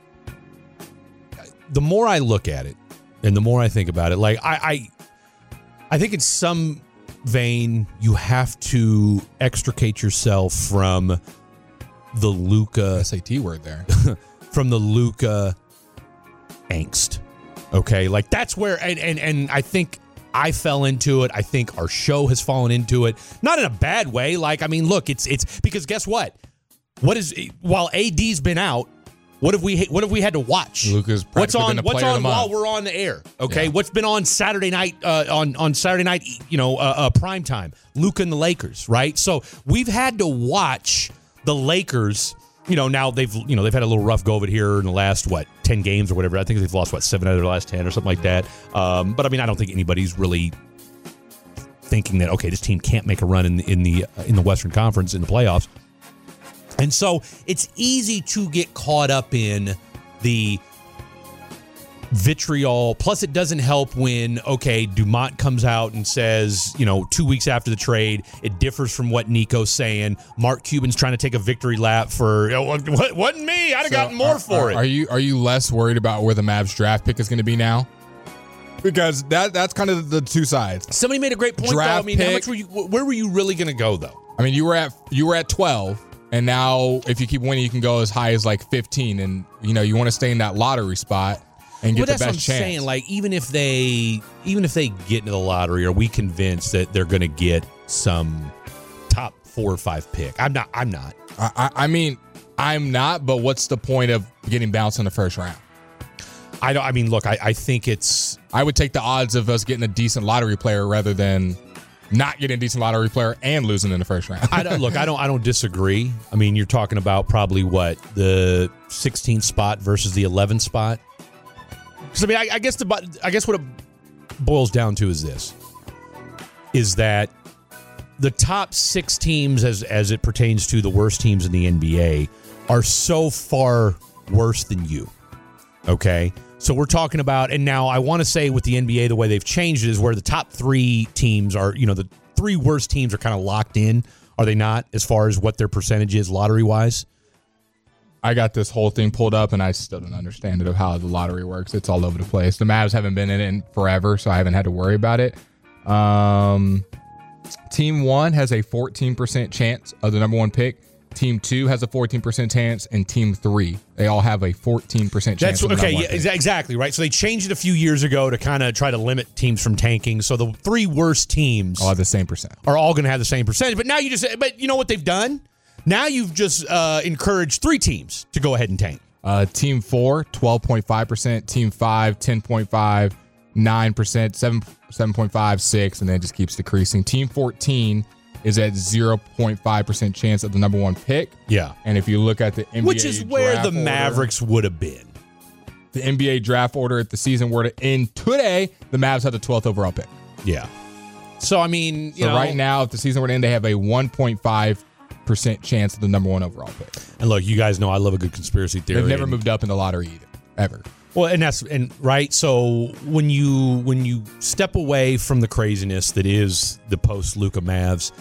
the more I look at it and the more I think about it, like I, I, I think in some vein, you have to extricate yourself from the Luka
S A T word there,
from the Luka angst. Okay, like that's where, and, and and I think I fell into it. I think our show has fallen into it, not in a bad way. Like, I mean, look, it's it's because guess what? What is while A D's been out, what have we what have we had to watch?
Luka's
what's on
been a
what's
player
on
of the
while
month.
we're on the air? Okay,
Yeah.
what's been on Saturday night uh, on on Saturday night? You know, uh, uh, prime time. Luka and the Lakers, right? So we've had to watch the Lakers. You know, now they've you know they've had a little rough go of it here in the last what ten games or whatever. I think they've lost what seven out of their last ten or something like that. Um, but I mean, I don't think anybody's really thinking that okay, this team can't make a run in the, in the uh, in the Western Conference in the playoffs. And so it's easy to get caught up in the vitriol. Plus, it doesn't help when, okay, Dumont comes out and says, you know, two weeks after the trade, it differs from what Nico's saying. Mark Cuban's trying to take a victory lap for, oh, what wasn't me. I'd have
So
gotten more
are,
for
are,
it.
Are you are you less worried about where the Mavs draft pick is going to be now? Because that that's kind of the two sides.
Somebody made a great point,
Draft
though. I mean, how
pick.
much were you, where were you really going to go, though?
I mean, you were at you were at twelve, and now if you keep winning, you can go as high as like fifteen, and you know you want to stay in that lottery spot and get
But
the
that's
best
what I'm
chance.
saying. Like, even if they, even if they get into the lottery, are we convinced that they're going to get some top four or five pick? I'm not. I'm not.
I, I, I mean, I'm not. But what's the point of getting bounced in the first round?
I don't. I mean, look. I, I think it's.
I would take the odds of us getting a decent lottery player rather than not getting a decent lottery player and losing in the first round.
I don't look. I don't. I don't disagree. I mean, you're talking about probably what the sixteenth spot versus the eleventh spot. Because I mean, I, I guess the. I guess what it boils down to is this: is that the top six teams, as as it pertains to the worst teams in the N B A, are so far worse than you. Okay? So we're talking about, and now I want to say with the N B A, the way they've changed it is where the top three teams are, you know, the three worst teams are kind of locked in. Are they not, as far as what their percentage is lottery-wise?
I got this whole thing pulled up, and I still don't understand it of how the lottery works. It's all over the place. The Mavs haven't been in it in forever, so I haven't had to worry about it. Um, team one has a fourteen percent chance of the number one pick. Team two has a fourteen percent chance, and team three, they all have a fourteen percent chance.
That's
of the
okay,
number
yeah,
one pick.
exactly, right? So they changed it a few years ago to kind of try to limit teams from tanking. So the three worst teams
all have the same percent.
Are all going to have the same percentage. But now you just, but you know what they've done? Now you've just uh, encouraged three teams to go ahead and tank.
Uh, team four, twelve point five percent. Team five, ten point five. nine percent, seven, seven point five, six, and then it just keeps decreasing. Team fourteen is at zero point five percent chance of the number one pick.
Yeah.
And if you look at the N B A
Which is where
draft
the
order,
Mavericks would have been.
The N B A draft order, if the season were to end today, the Mavs have the twelfth overall pick.
Yeah. So, I mean, you
so
know.
right now, if the season were to end, they have a one point five percent chance of the number one overall pick.
And look, you guys know I love a good conspiracy theory.
They've never
and,
moved up in the lottery either, ever.
Well, and that's and right. So when you when you step away from the craziness that is the post Luka Mavs,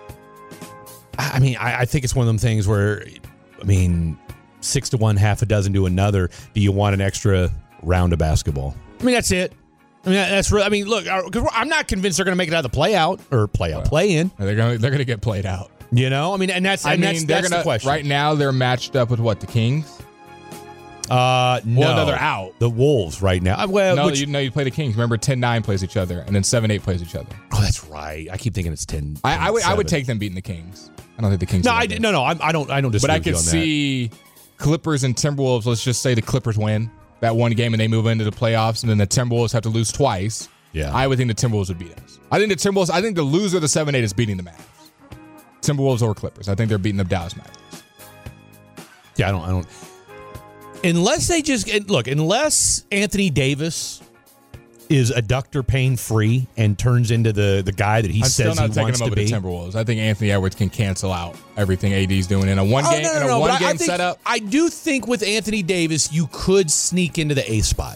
I I mean, I, I think it's one of them things where, I mean, six to one, half a dozen to another. Do you want an extra round of basketball? I mean, that's it. I mean, that's real. I mean, look, I'm not convinced they're going to make it out of the play out or play out, play in.
They're going they're going to get played out.
You know, I mean, and that's and
I mean,
that's,
they're
that's
gonna,
the question.
Right now, they're matched up with what, the Kings?
Uh, no,
Well, no, they're out.
The Wolves right now. Well,
no,
which,
you know, you play the Kings. Remember, ten nine plays each other, and then seven eight plays each other.
Oh, that's right. I keep thinking it's ten.
I, I would, I would
seven.
take them beating the Kings. I don't think the Kings.
No,
are
I
that good.
no no. I'm, I don't. I don't disagree
But I
with you
could
on that.
see Clippers and Timberwolves. Let's just say the Clippers win that one game and they move into the playoffs, and then the Timberwolves have to lose twice.
Yeah,
I would think the Timberwolves would beat us. I think the Timberwolves. I think the loser of the seven eight is beating the Mavs. Timberwolves or Clippers. I think they're beating the Dallas Mavericks.
Yeah, I don't. I don't. Unless they just look. Unless Anthony Davis is adductor pain free and turns into the the guy that he
I'm
says
still not
he
taking
wants
him
to
over
be.
the Timberwolves. I think Anthony Edwards can cancel out everything A D's doing in a one
Oh,
game
no, no,
in a
no,
one
but I
game
think-
setup.
I do think with Anthony Davis, you could sneak into the A spot.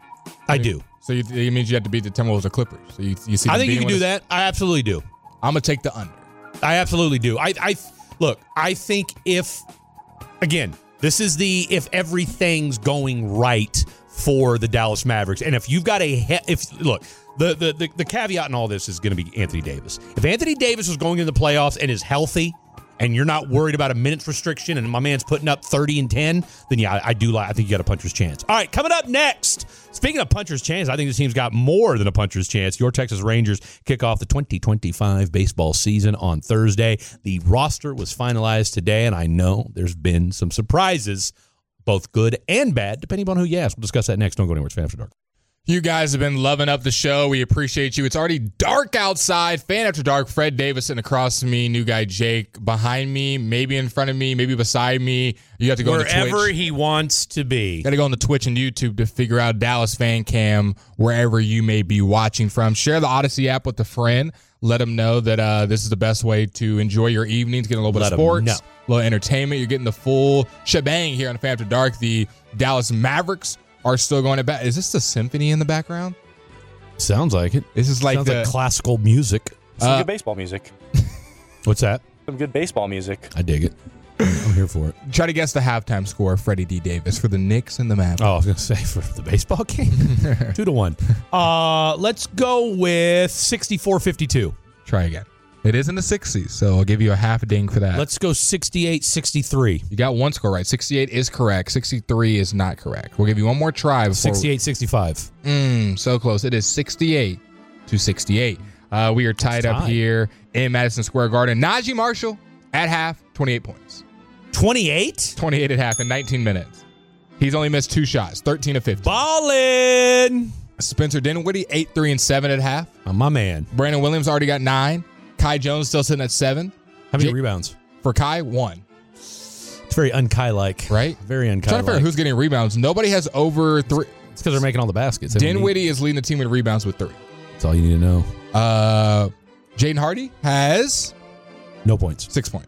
I do.
So you, it means you have to beat the Timberwolves or Clippers. So you, you see.
I
them
think you
beating
can do
one
that. I absolutely do.
I'm gonna take the under.
I absolutely do. I, I look. I think if again, this is the if everything's going right for the Dallas Mavericks, and if you've got a he- if look the the the, the caveat in all this is going to be Anthony Davis. If Anthony Davis was going into the playoffs and is healthy, and you're not worried about a minutes restriction, and my man's putting up thirty and ten, then yeah, I, I do like. I think you got a puncher's chance. All right, coming up next. Speaking of puncher's chance, I think this team's got more than a puncher's chance. Your Texas Rangers kick off the twenty twenty-five baseball season on Thursday. The roster was finalized today, and I know there's been some surprises, both good and bad, depending on who you ask. We'll discuss that next. Don't go anywhere. It's Fan After Dark.
You guys have been loving up the show. We appreciate you. It's already dark outside. Fan After Dark. Fred Davis sitting across from me. New guy Jake behind me, maybe in front of me, maybe beside me. You have to go on
Wherever
Twitch.
he wants to be.
Got to go on the Twitch and YouTube to figure out Dallas Fan Cam wherever you may be watching from. Share the Odyssey app with a friend. Let them know that uh, this is the best way to enjoy your evenings, get a little bit
Let
of
'em
sports,
know.
a little entertainment. You're getting the full shebang here on Fan After Dark. The Dallas Mavericks are still going to bat. Is this the symphony in the background?
Sounds like it.
This is like
Sounds
the
like classical music.
Some
Uh,
good baseball music.
What's that?
Some good baseball music.
I dig it. I'm here for it.
Try to guess the halftime score of Freddie D. Davis for the Knicks and the Mavericks.
Oh, I was going to say for the baseball game. Two to one. Uh, let's go with sixty-four fifty-two.
Try again. It is in the sixties, so I'll give you a half a ding for that.
Let's go sixty-eight sixty-three.
You got one score right. sixty-eight is correct. sixty-three is not correct. We'll give you one more try. Before
sixty-eight sixty-five.
Mm, so close. It is sixty-eight to sixty-eight. Uh, we are tied up
tied.
here in Madison Square Garden. Najee Marshall at half, twenty-eight points.
twenty-eight?
twenty-eight at half in nineteen minutes. He's only missed two shots, thirteen of fifteen.
Ballin'.
Spencer Dinwiddie, eight, three, and seven at half.
Oh, my man.
Brandon Williams already got nine. Kai Jones still sitting at seven.
How many
Jake-
rebounds?
For Kai, one.
It's very un-Kai-like.
Right?
Very
Trying to figure out
un-Kai-like.
who's getting rebounds. Nobody has over three.
It's because they're making all the baskets. They don't need-
Dinwiddie is leading the team in rebounds with three.
That's all you need to know.
Uh, Jaden Hardy has
No points.
six points.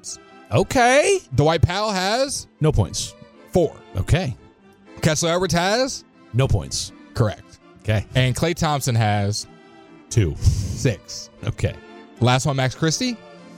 Okay.
Dwight Powell has
No points.
four.
Okay.
Kessler Edwards has
No points.
correct.
Okay.
And Klay Thompson has
Two.
six.
Okay.
Last one, Max Christie.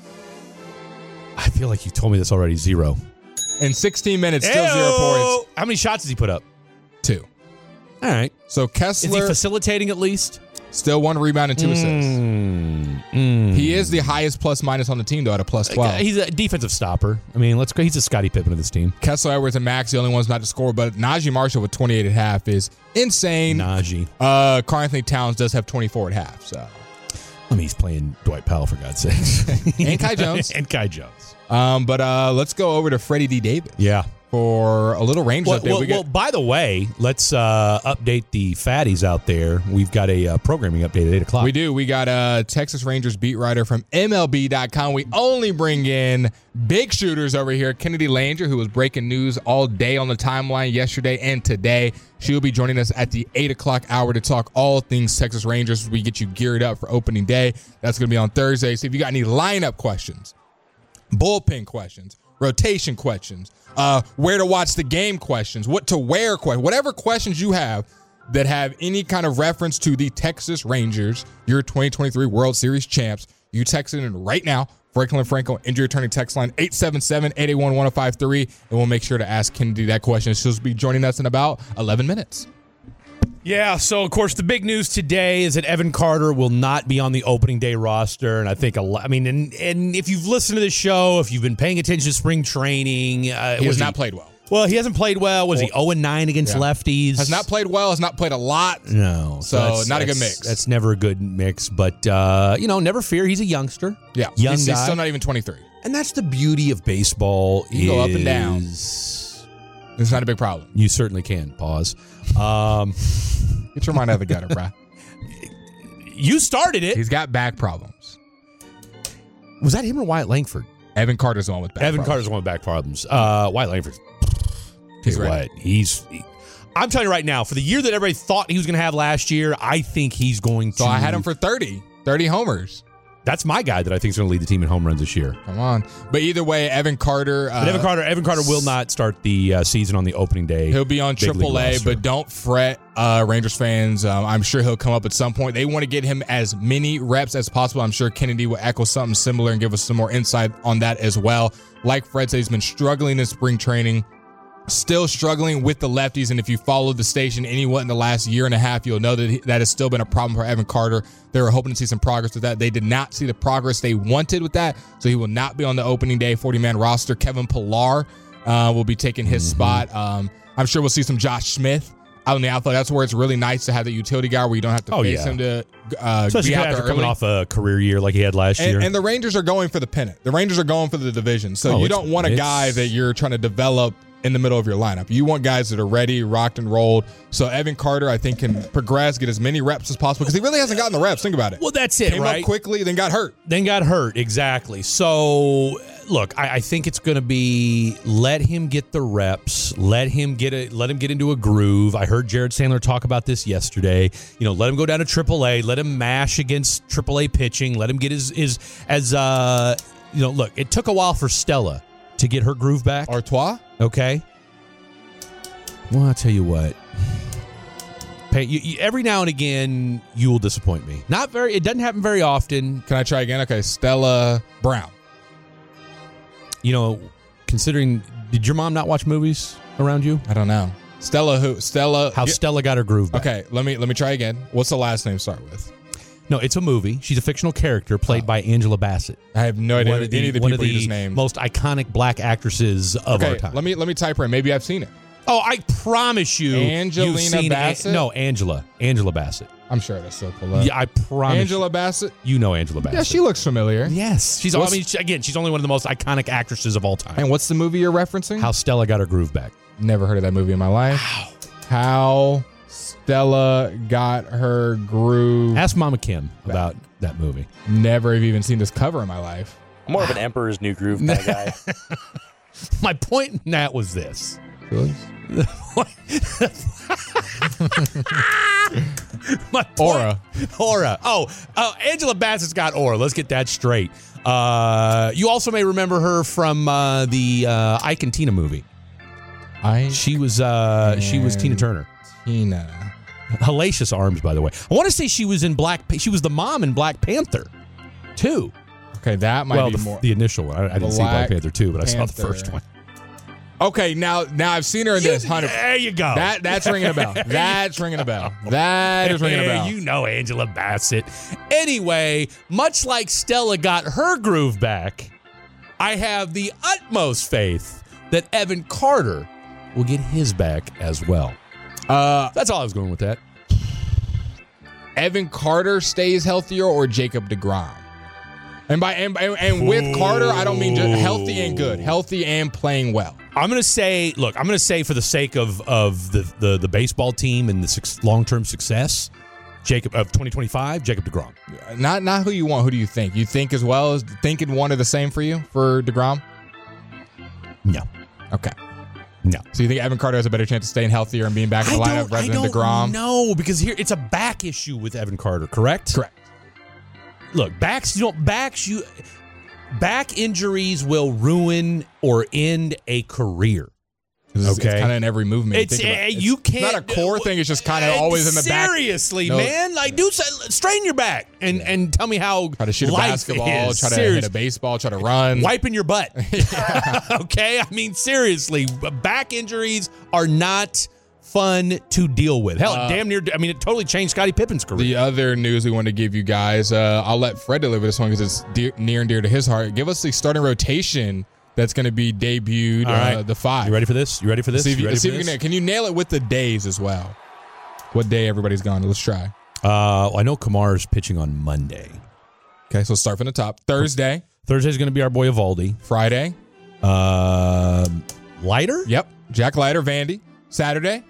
I feel like you told me this already. Zero.
In sixteen minutes, still
Ew.
zero points.
How many shots does he put up?
Two.
All right.
So
Is
Kessler
he facilitating at least?
still one rebound and two assists.
Mm, mm.
He is the highest plus minus on the team, though, at a plus twelve.
He's a defensive stopper. I mean, let's go. He's a Scottie Pippen of this team.
Kessler Edwards and Max, the only ones not to score, but Najee Marshall with twenty-eight at half is insane.
Najee.
Uh, Karl Anthony Towns does have twenty-four at half. So,
I mean, he's playing Dwight Powell, for God's sakes.
and Kai Jones.
and Kai Jones.
Um, but uh, let's go over to Freddie D. Davis.
Yeah.
For a little Rangers
Well,
update.
well,
we get,
well, by the way, let's uh, update the fatties out there. We've got a uh, programming update at eight o'clock.
we do. We got a Texas Rangers beat writer from M L B dot com. We only bring in big shooters over here. Kennedy Langer, who was breaking news all day on the timeline yesterday and today. She will be joining us at the eight o'clock hour to talk all things Texas Rangers. We get you geared up for opening day. That's going to be on Thursday. So if you got any lineup questions, bullpen questions, rotation questions, uh, where to watch the game questions, what to wear questions, whatever questions you have that have any kind of reference to the Texas Rangers, your twenty twenty-three World Series champs, you text it in right now. Franklin Franco, injury attorney text line eight seven seven, eight eight one, one oh five three, and we'll make sure to ask Kennedy that question. She'll be joining us in about eleven minutes.
Yeah, so of course the big news today is that Evan Carter will not be on the opening day roster, and I think a lot. I mean, and, and if you've listened to the show, if you've been paying attention to spring training, uh,
He
was
has not played well.
Well, he hasn't played well. Was he oh and nine against
Yeah.
lefties?
Has not played well, has not played a lot.
No,
So,
that's-
not a good
that's-
mix.
That's never a good mix, but uh, you know, never fear. He's a youngster.
Yeah,
young
he's,
guy,
he's still not even twenty-three.
and that's the beauty of baseball.
You can go up and down.
is-
It's not a big problem.
You certainly can. Pause. Um,
Get your mind out of the gutter, bro.
you started it.
He's got back problems.
Was that him or Wyatt Langford?
Evan Carter's the one with back
Evan
problems.
Carter's the one with back problems. Uh, Wyatt Langford.
He's
Tell you
ready.
what, he's. He, I'm telling you right now, for the year that everybody thought he was going to have last year, I think he's going to.
So I had him for thirty. thirty homers.
That's my guy that I think is going to lead the team in home runs this year.
Come on. But either way, Evan Carter. Uh,
But Evan Carter, Evan Carter will not start the uh, season on the opening day.
He'll be on
Big league
triple A,
roster.
but don't fret, uh, Rangers fans. Um, I'm sure he'll come up at some point. They want to get him as many reps as possible. I'm sure Kennedy will echo something similar and give us some more insight on that as well. Like Fred said, he's been struggling in spring training. Still struggling with the lefties, and if you followed the station anyone in the last year and a half, you'll know that he, that has still been a problem for Evan Carter. They were hoping to see some progress with that. They did not see the progress they wanted with that, so he will not be on the opening day forty-man roster. Kevin Pillar uh, will be taking his
Mm-hmm.
spot. Um, I'm sure we'll see some Josh Smith out in the outfield. That's where it's really nice to have the utility guy where you don't have to
Oh,
face
yeah.
him to uh,
Especially
be out
after
there
coming
early.
off a career year like he had last year.
And, and the Rangers are going for the pennant. The Rangers are going for the division. So
Oh,
you
it's-
don't want a
it's-
guy that you're trying to develop in the middle of your lineup. You want guys that are ready, rocked and rolled. So Evan Carter, I think, can progress, get as many reps as possible because he really hasn't gotten the reps. Think about it.
well, that's it,
Came
right?
up quickly, then got hurt.
Then got hurt, exactly. So, look, I, I think it's going to be let him get the reps, let him get a, let him get into a groove. I heard Jared Sandler talk about this yesterday. You know, let him go down to triple A, let him mash against triple A pitching, let him get his his as uh, you know. Look, it took a while for Stella to get her groove back.
Artois?
Okay. Well, I'll tell you what. Pay, you, you, every now and again, you will disappoint me. Not very. It doesn't happen very often.
Can I try again? Okay, Stella Brown.
You know, considering, did your mom not watch movies around you?
I don't know. Stella who? Stella.
How
Yeah.
Stella got her groove back.
Okay, let me let me try again. What's the last name start with?
No, it's a movie. She's a fictional character played
Oh.
by Angela Bassett.
I have no idea
One
who
of the,
any of the
one
people
of
you
the
just named.
most iconic black actresses of
okay,
our time.
let me let me type her in. Maybe I've seen it.
oh, I promise you.
Angelina
you've seen
Bassett?
A- no, Angela. Angela Bassett.
I'm sure that's so cool.
Yeah, I promise
Angela
you.
Bassett.
You know Angela Bassett.
Yeah, she looks familiar.
Yes. She's,
What's-
I mean, she- again, she's only one of the most iconic actresses of all time.
And what's the movie you're referencing?
How Stella got her groove back.
Never heard of that movie in my life. How Stella got her groove.
Ask Mama Kim about that movie.
Never have even seen this cover in my life.
I'm more of an Emperor's New Groove kind of guy.
My point in that was this. My
Aura.
Aura. Oh, uh, Angela Bassett's got aura. Let's get that straight. Uh, you also may remember her from uh, the uh, Ike and Tina movie.
I.
She was uh, she was Tina Turner.
Tina.
Hellacious arms, by the way. I want to say she was in Black. She was the mom in Black Panther, too.
Okay, that might
well,
be
the,
more.
the initial one. I, I didn't see Black Panther two, but Panther. I saw the first one.
Okay, now now I've seen her in
you,
this. one hundred
There you go.
That that's ringing a bell. That's ringing a bell. That is ringing a bell.
You know Angela Bassett. Anyway, much like Stella got her groove back, I have the utmost faith that Evan Carter will get his back as well.
Uh,
that's all I was going with that.
Evan Carter stays healthier or Jacob deGrom? And by and, and, and with Ooh. Carter, I don't mean just healthy and good, healthy and playing well.
I'm going to say, look, I'm going to say for the sake of of the the, the baseball team and the long-term success, Jacob of twenty twenty-five, Jacob deGrom.
Not not who you want. Who do you think? You think as well as thinking one of the same for you for deGrom?
No.
Okay.
No.
So you think Evan Carter has a better chance of staying healthier and being back in the lineup rather than deGrom?
No, because here it's a back issue with Evan Carter, correct?
Correct.
Look, backs, you don't backs you back injuries will ruin or end a career.
It's,
okay,
it's kind of in every movement.
It's,
you,
uh,
it's
you can't.
It's not a core thing. It's just kind of always in the back.
Seriously,
no,
man, like do strain your back and
yeah.
and tell me how
try to shoot a basketball,
is.
try to
Serious.
hit a baseball, try to run,
wiping your butt. Okay, I mean seriously, back injuries are not fun to deal with. Hell, uh, damn near. I mean, it totally changed Scottie Pippen's career.
The other news we want to give you guys, uh, I'll let Fred deliver this one because it's dear, near and dear to his heart. Give us the starting rotation that's going to be debuted.
All right.
Uh, the five.
You ready for this? You ready for this?
See if you,
you ready
see
for
if you
this?
can, can you nail it with the days as well? What day everybody's gone? Let's try.
Uh, well, I know Kamar's pitching on Monday.
Okay, so let's start from the top. Thursday.
Thursday's going to be our boy Evaldi.
Friday.
Uh, Leiter?
Yep. Jack Leiter, Vandy. Saturday.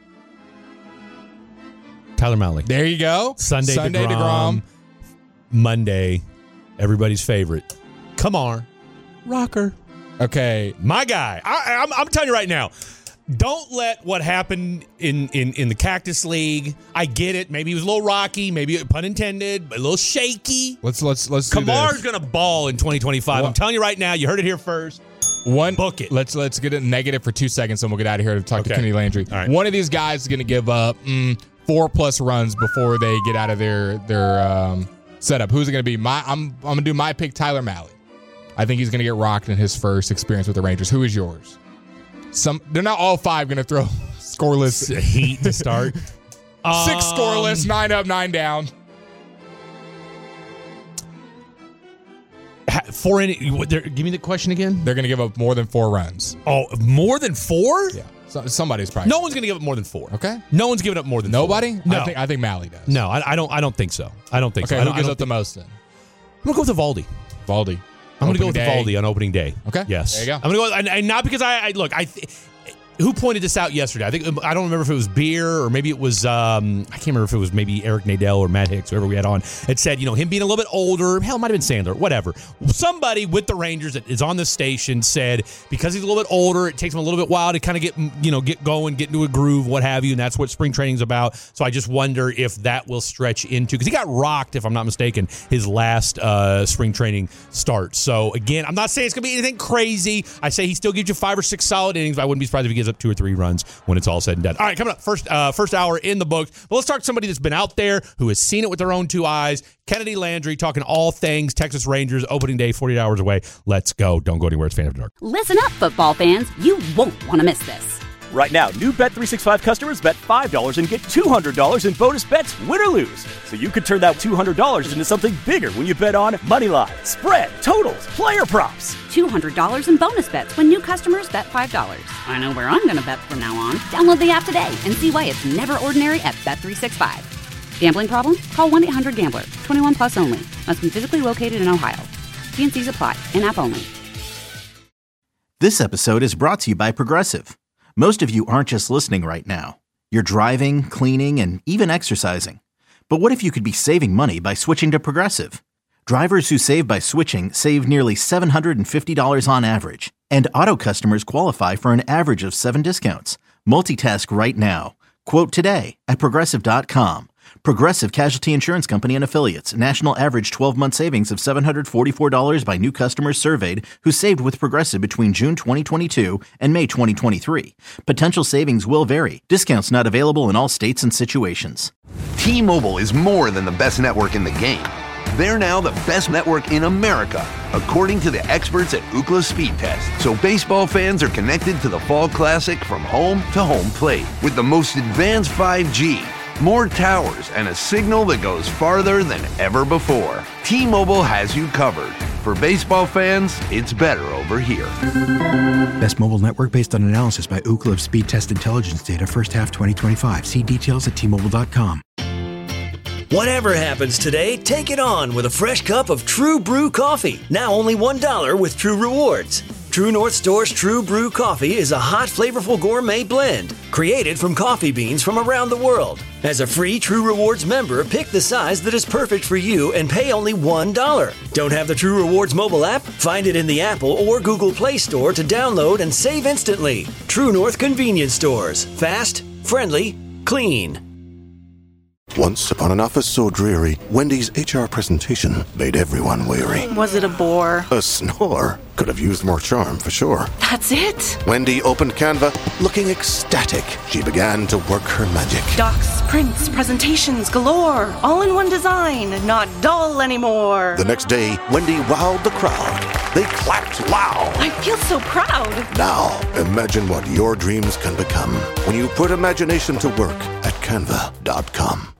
Tyler Mahle.
There you go.
Sunday,
Sunday
DeGrom.
DeGrom.
Monday, everybody's favorite, Kamar Rocker.
Okay,
my guy. I, I'm, I'm telling you right now, don't let what happened in, in, in the Cactus League. I get it. Maybe he was a little rocky. Maybe pun intended, but a little shaky.
Let's let's let's.
Kamar's gonna ball in twenty twenty-five. What? I'm telling you right now. You heard it here first.
One
book it.
Let's let's get it negative for two seconds, and we'll get out of here to talk
okay.
to Kenny Landry.
All right.
One of these guys is gonna give up mm, four plus runs before they get out of their their um, setup. Who's it gonna be? My I'm I'm gonna do my pick. Tyler Mahle. I think he's gonna get rocked in his first experience with the Rangers. Who is yours? Some they're not all five gonna throw scoreless
heat to start.
Six
um,
scoreless, nine up, nine down.
Four in give me the question again.
They're gonna give up more than four runs.
Oh, more than four?
Yeah. So, somebody's probably.
No one's gonna give up more than four.
Okay.
No one's giving up more than
nobody.
Four. No,
I think I think Mahle does.
No, I, I don't. I don't think so. I don't think
okay,
so.
Who
I don't,
gives
I don't
up the most then?
I'm gonna go with Evaldi.
Evaldi.
I'm going to go with Evaldi on opening day.
Okay.
Yes.
There you go.
I'm going to go, and, and not because I, I look, I, th- who pointed this out yesterday? I think, I don't remember if it was Beer or maybe it was, um, I can't remember if it was maybe Eric Nadel or Matt Hicks, whoever we had on. It said, you know, him being a little bit older, hell, it might have been Sandler, whatever. Somebody with the Rangers that is on this station said, because he's a little bit older, it takes him a little bit while to kind of get, you know, get going, get into a groove, what have you, and that's what spring training's about. So I just wonder if that will stretch into, because he got rocked, if I'm not mistaken, his last uh, spring training start. So again, I'm not saying it's going to be anything crazy. I say he still gives you five or six solid innings, but I wouldn't be surprised if he gives up two or three runs when it's all said and done. All right, coming up, first uh, first hour in the books. But let's talk to somebody that's been out there, who has seen it with their own two eyes. Kennedy Landry, talking all things Texas Rangers, opening day, forty-eight hours away. Let's go. Don't go anywhere. It's Fan After Dark.
Listen up, football fans. You won't want to miss this.
Right now, new Bet three sixty-five customers bet five dollars and get two hundred dollars in bonus bets, win or lose. So you could turn that two hundred dollars into something bigger when you bet on money line, spread, totals, player props.
two hundred dollars in bonus bets when new customers bet five dollars. I know where I'm going to bet from now on. Download the app today and see why it's never ordinary at Bet three sixty-five. Gambling problem? Call one eight hundred gambler. twenty-one plus only. Must be physically located in Ohio. T and C's apply. In-app only.
This episode is brought to you by Progressive. Most of you aren't just listening right now. You're driving, cleaning, and even exercising. But what if you could be saving money by switching to Progressive? Drivers who save by switching save nearly seven hundred fifty dollars on average. And auto customers qualify for an average of seven discounts. Multitask right now. Quote today at Progressive dot com. Progressive Casualty Insurance Company and Affiliates. National average twelve-month savings of seven hundred forty-four dollars by new customers surveyed who saved with Progressive between June twenty twenty-two and May twenty twenty-three. Potential savings will vary. Discounts not available in all states and situations.
T-Mobile is more than the best network in the game. They're now the best network in America, according to the experts at Ookla Speed Test. So baseball fans are connected to the Fall Classic from home to home plate with the most advanced five G, more towers, and a signal that goes farther than ever before. T-Mobile has you covered. For baseball fans, it's better over here.
Best mobile network based on analysis by Ookla of Speed Test Intelligence data first half twenty twenty-five. See details at T Mobile dot com.
Whatever happens today, take it on with a fresh cup of True Brew coffee. Now only one dollar with True Rewards. True North Store's True Brew coffee is a hot, flavorful gourmet blend created from coffee beans from around the world. As a free True Rewards member, pick the size that is perfect for you and pay only one dollar. Don't have the True Rewards mobile app? Find it in the Apple or Google Play Store to download and save instantly. True North Convenience Stores. Fast, friendly, clean.
Once upon an office so dreary, Wendy's H R presentation made everyone weary.
Was it a bore?
A snore. Could have used more charm, for sure.
That's it?
Wendy opened Canva, looking ecstatic. She began to work her magic.
Docs, prints, presentations galore. All in one design, not dull anymore.
The next day, Wendy wowed the crowd. They clapped loud.
I feel so proud.
Now, imagine what your dreams can become when you put imagination to work at canva dot com.